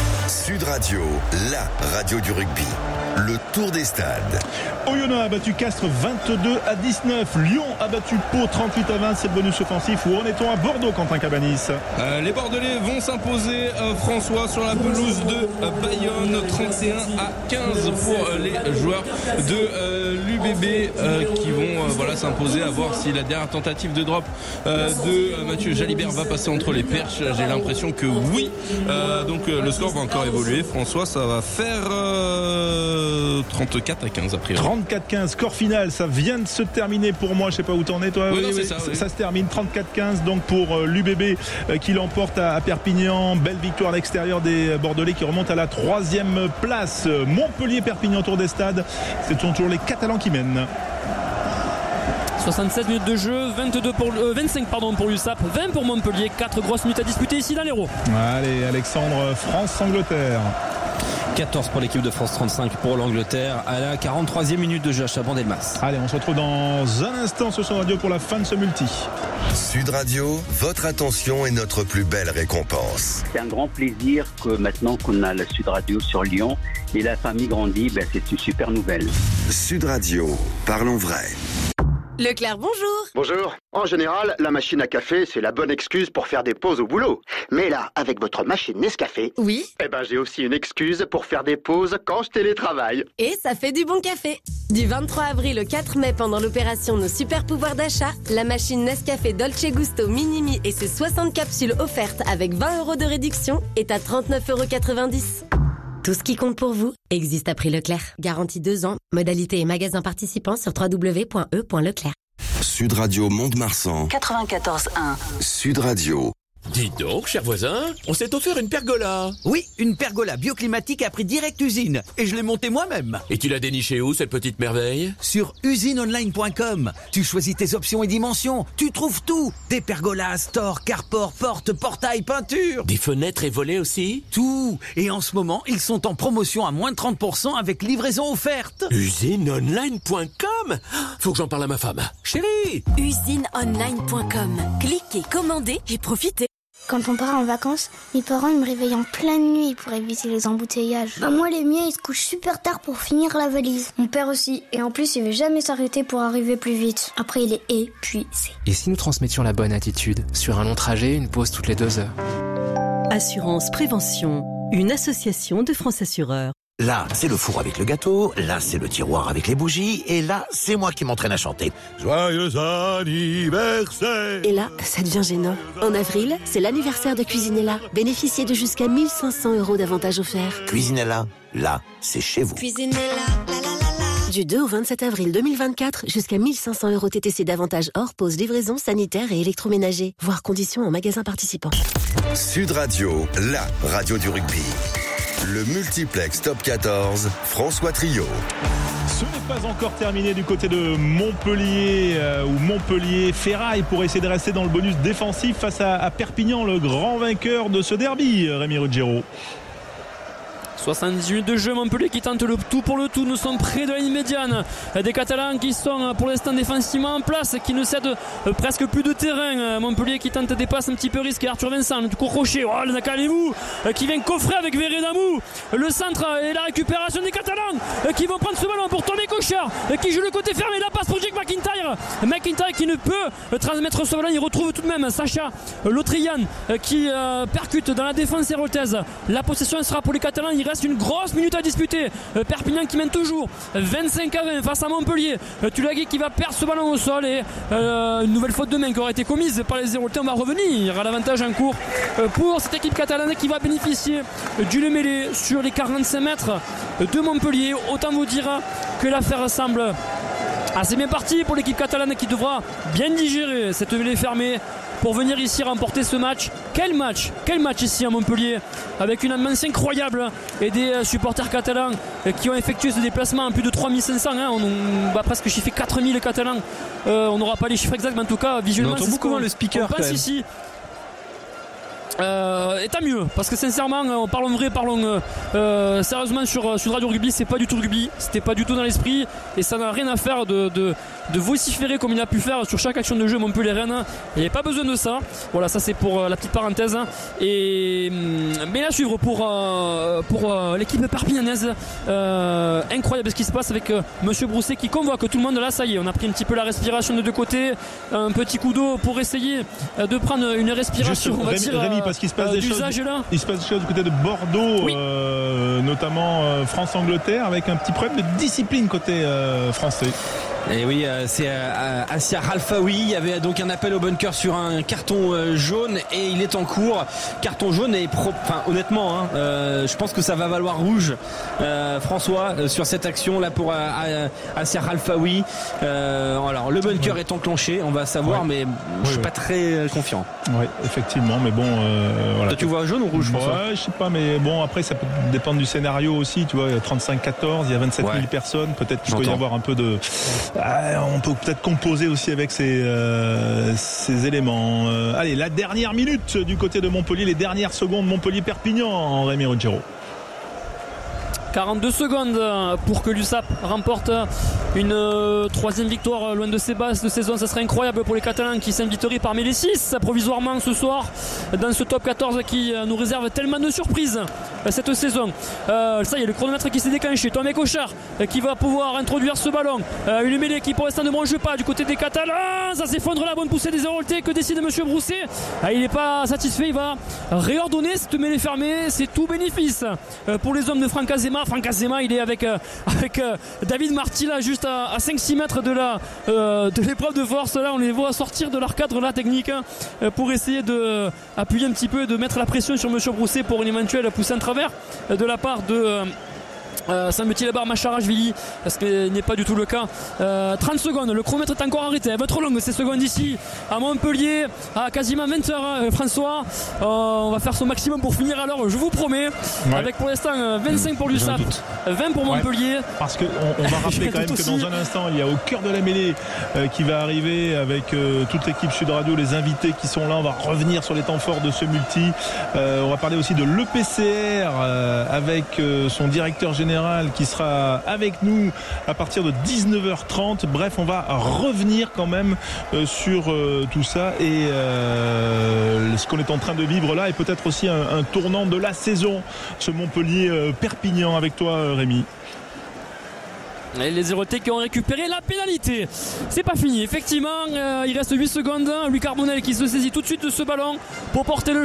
Sud Radio, la radio du rugby. Le tour des stades. Oyonnax a battu Castres vingt-deux à dix-neuf. Lyon a battu Pau trente-huit à vingt. C'est le bonus offensif. Où en est-on à Bordeaux, Quentin Cabanis? euh, Les Bordelais vont s'imposer, euh, François, sur la pelouse de euh, Bayonne, trente et un à quinze pour euh, les joueurs de euh, l'U B B euh, qui vont euh, voilà, s'imposer, à voir si la dernière tentative de drop euh, de euh, Mathieu Jalibert va passer entre les perches. J'ai l'impression que oui. Euh, donc euh, le score va encore évoluer. François, ça va faire euh, trente-quatre à quinze après. trente-quatre à quinze, score final, ça vient de se terminer pour moi. Je sais pas où t'en es toi. Oui, oui, non, oui. Ça, ça, oui. ça se termine trente-quatre à quinze donc pour euh, l'U B B euh, qui l'emporte à, à Perpignan. Belle victoire à l'extérieur des Bordelais qui remontent à la troisième place. Montpellier-Perpignan, tour des stades. C'est toujours les Catalans qui mènent. soixante-seize minutes de jeu, vingt-deux pour, euh, vingt-cinq pardon, pour l'U S A P, vingt pour Montpellier, quatre grosses minutes à disputer ici dans l'Hérault. Allez, Alexandre, France-Angleterre. quatorze pour l'équipe de France, trente-cinq pour l'Angleterre à la quarante-troisième minute de jeu à Chabandelmas. Allez, on se retrouve dans un instant sur Sud Radio pour la fin de ce multi. Sud Radio, votre attention est notre plus belle récompense. C'est un grand plaisir que maintenant qu'on a la Sud Radio sur Lyon et la famille grandit, ben c'est une super nouvelle. Sud Radio, parlons vrai. Leclerc, bonjour. Bonjour. En général, la machine à café, c'est la bonne excuse pour faire des pauses au boulot. Mais là, avec votre machine Nescafé, oui, eh ben j'ai aussi une excuse pour faire des pauses quand je télétravaille. Et ça fait du bon café. Du vingt-trois avril au quatre mai, pendant l'opération Nos Super Pouvoirs d'achat, la machine Nescafé Dolce Gusto Minimi et ses soixante capsules offertes avec vingt euros de réduction est à trente-neuf euros quatre-vingt-dix. Tout ce qui compte pour vous existe à prix Leclerc. Garantie deux ans. Modalité et magasins participants sur w w w point e point leclerc. Sud Radio Mont-de-Marsan. quatre-vingt-quatorze un. Sud Radio. Dites donc, cher voisin, on s'est offert une pergola. Oui, une pergola bioclimatique à prix direct usine. Et je l'ai montée moi-même. Et tu l'as dénichée où, cette petite merveille? Sur usine online point com. Tu choisis tes options et dimensions. Tu trouves tout. Des pergolas, stores, carports, portes, portails, peintures. Des fenêtres et volets aussi? Tout. Et en ce moment, ils sont en promotion à moins de trente pour cent avec livraison offerte. usine online point com. Faut que j'en parle à ma femme. Chérie! usine online point com. Cliquez, commandez et profitez. Quand on part en vacances, mes parents ils me réveillent en pleine nuit pour éviter les embouteillages. Bah moi les miens ils se couchent super tard pour finir la valise. Mon père aussi, et en plus il veut jamais s'arrêter pour arriver plus vite. Après il est épuisé. Et si nous transmettions la bonne attitude? Sur un long trajet, une pause toutes les deux heures. Assurance Prévention, une association de France Assureurs. Là, c'est le four avec le gâteau, là, c'est le tiroir avec les bougies, et là, c'est moi qui m'entraîne à chanter. Joyeux anniversaire! Et là, ça devient gênant. En avril, c'est l'anniversaire de Cuisinella. Bénéficiez de jusqu'à mille cinq cents euros d'avantages offerts. Cuisinella, là, c'est chez vous. Cuisinella, la la la la. Du deux au vingt-sept avril deux mille vingt-quatre, jusqu'à mille cinq cents euros T T C d'avantages hors pause, livraison, sanitaire et électroménager. Voir conditions en magasin participant. Sud Radio, la radio du rugby. Le multiplex Top quatorze, François Trio. Ce n'est pas encore terminé du côté de Montpellier, euh, où Montpellier ferraille pour essayer de rester dans le bonus défensif face à, à Perpignan, le grand vainqueur de ce derby, Rémi Ruggiero. soixante-dix minutes de jeu, Montpellier qui tente le tout pour le tout. Nous sommes près de la ligne médiane. Des Catalans qui sont pour l'instant défensivement en place, qui ne cèdent presque plus de terrain. Montpellier qui tente des passes un petit peu risquées. Arthur Vincent, du coup crochet. Oh, le Nakalemu qui vient coffrer avec Veredamou. Le centre et la récupération des Catalans qui vont prendre ce ballon pour Tommy Cochard qui joue le côté fermé. La passe pour Jake McIntyre. McIntyre qui ne peut transmettre ce ballon. Il retrouve tout de même Sacha Lotrian qui percute dans la défense héroltaise. La possession sera pour les Catalans. Il reste une grosse minute à disputer. Perpignan qui mène toujours vingt-cinq à vingt face à Montpellier. Tulagi qui va perdre ce ballon au sol et euh, une nouvelle faute de main qui aurait été commise par les Héroltais. On va revenir à l'avantage en cours pour cette équipe catalane qui va bénéficier du mêlée sur les quarante-cinq mètres de Montpellier. Autant vous dire que l'affaire semble assez bien partie pour l'équipe catalane qui devra bien digérer cette mêlée fermée pour venir ici remporter ce match. Quel match, quel match ici à Montpellier, avec une ambiance incroyable et des supporters catalans qui ont effectué ce déplacement en plus de trois mille cinq cents. Hein. On va presque chiffrer quatre mille Catalans. Euh, on n'aura pas les chiffres exacts, mais en tout cas, visuellement, on entend beaucoup moins le speaker. On passe ici. Euh, et tant mieux, parce que sincèrement, on parlons vrai, parlons euh, sérieusement sur, sur Radio Rugby, c'est pas du tout rugby, c'était pas du tout dans l'esprit, et ça n'a rien à faire de, de, de vociférer comme il a pu faire sur chaque action de jeu Montpellier-Rennes. Il n'y avait pas besoin de ça. Voilà, ça c'est pour la petite parenthèse. Et mais à suivre pour, euh, pour euh, l'équipe perpignanaise. Euh, incroyable ce qui se passe avec euh, Monsieur Brousset qui convoque tout le monde. Là, ça y est, on a pris un petit peu la respiration de deux côtés, un petit coup d'eau pour essayer de prendre une respiration. Juste, on va Rémi, dire, Rémi, parce qu'il se passe euh, des choses. Là. Il se passe des choses du côté de Bordeaux, oui. euh, notamment euh, France-Angleterre, avec un petit problème de discipline côté euh, français. Et oui, euh, c'est euh, Assia Ralfaoui. Il y avait donc un appel au bunker sur un carton euh, jaune et il est en cours. Carton jaune et pro... enfin honnêtement, hein, euh, je pense que ça va valoir rouge. Euh, François euh, sur cette action là pour euh, Assia Ralfaoui. Euh, alors le bunker ouais. est enclenché, on va savoir, ouais. mais ouais, je suis ouais. pas très confiant. Oui, effectivement, mais bon. Euh, voilà. Toi, tu vois jaune ou rouge? Ouais, François je sais pas, mais bon après ça peut dépendre du scénario aussi. Tu vois, trente-cinq quatorze, il y a vingt-sept mille ouais. personnes. Peut-être qu'il peut y avoir un peu de Ah, on peut peut-être composer aussi avec ces, euh, ces éléments. Euh, allez, la dernière minute du côté de Montpellier, les dernières secondes Montpellier-Perpignan, Rémi Ruggiero. quarante-deux secondes pour que l'U S A P remporte une euh, troisième victoire loin de ses bases de saison. Ça serait incroyable pour les Catalans qui s'inviteraient parmi les six provisoirement ce soir dans ce top quatorze qui euh, nous réserve tellement de surprises euh, cette saison. Euh, ça y est, le chronomètre qui s'est déclenché. Thomas Cochard euh, qui va pouvoir introduire ce ballon. Euh, une mêlée qui pour l'instant ne bronche pas du côté des Catalans. Ça s'effondre, la bonne poussée des Héroltais. Que décide M. Brousset? Ah, il n'est pas satisfait. Il va réordonner cette mêlée fermée. C'est tout bénéfice euh, pour les hommes de Franck Azema. Franck Azema, il est avec, euh, avec euh, David Marty là, juste à, à cinq six mètres de, la, euh, de l'épreuve de force. Là, on les voit sortir de leur cadre là, technique euh, pour essayer d'appuyer un petit peu, de mettre la pression sur M. Brousset pour une éventuelle poussée en travers euh, de la part de... Euh, Euh, Saint-Métier-Labarre, Macharashvili, ce qui n'est pas du tout le cas. euh, trente secondes, le chronomètre est encore arrêté, elle va trop longue ces secondes ici à Montpellier à quasiment vingt heures. euh, François, euh, on va faire son maximum pour finir à l'heure, je vous promets. Ouais. Avec pour l'instant vingt-cinq pour l'U S A P, vingt pour Montpellier. Ouais, parce qu'on on va rappeler quand même que dans un instant il y a au cœur de la mêlée euh, qui va arriver avec euh, toute l'équipe Sud Radio, les invités qui sont là. On va revenir sur les temps forts de ce multi. euh, on va parler aussi de l'E P C R euh, avec euh, son directeur général qui sera avec nous à partir de dix-neuf heures trente. Bref, on va revenir quand même euh, sur euh, tout ça et euh, ce qu'on est en train de vivre là, et peut-être aussi un, un tournant de la saison, ce Montpellier-Perpignan. Avec toi, Rémi. Et les Héroltais qui ont récupéré la pénalité. C'est pas fini, effectivement. Euh, il reste huit secondes. Louis Carbonel qui se saisit tout de suite de ce ballon pour porter le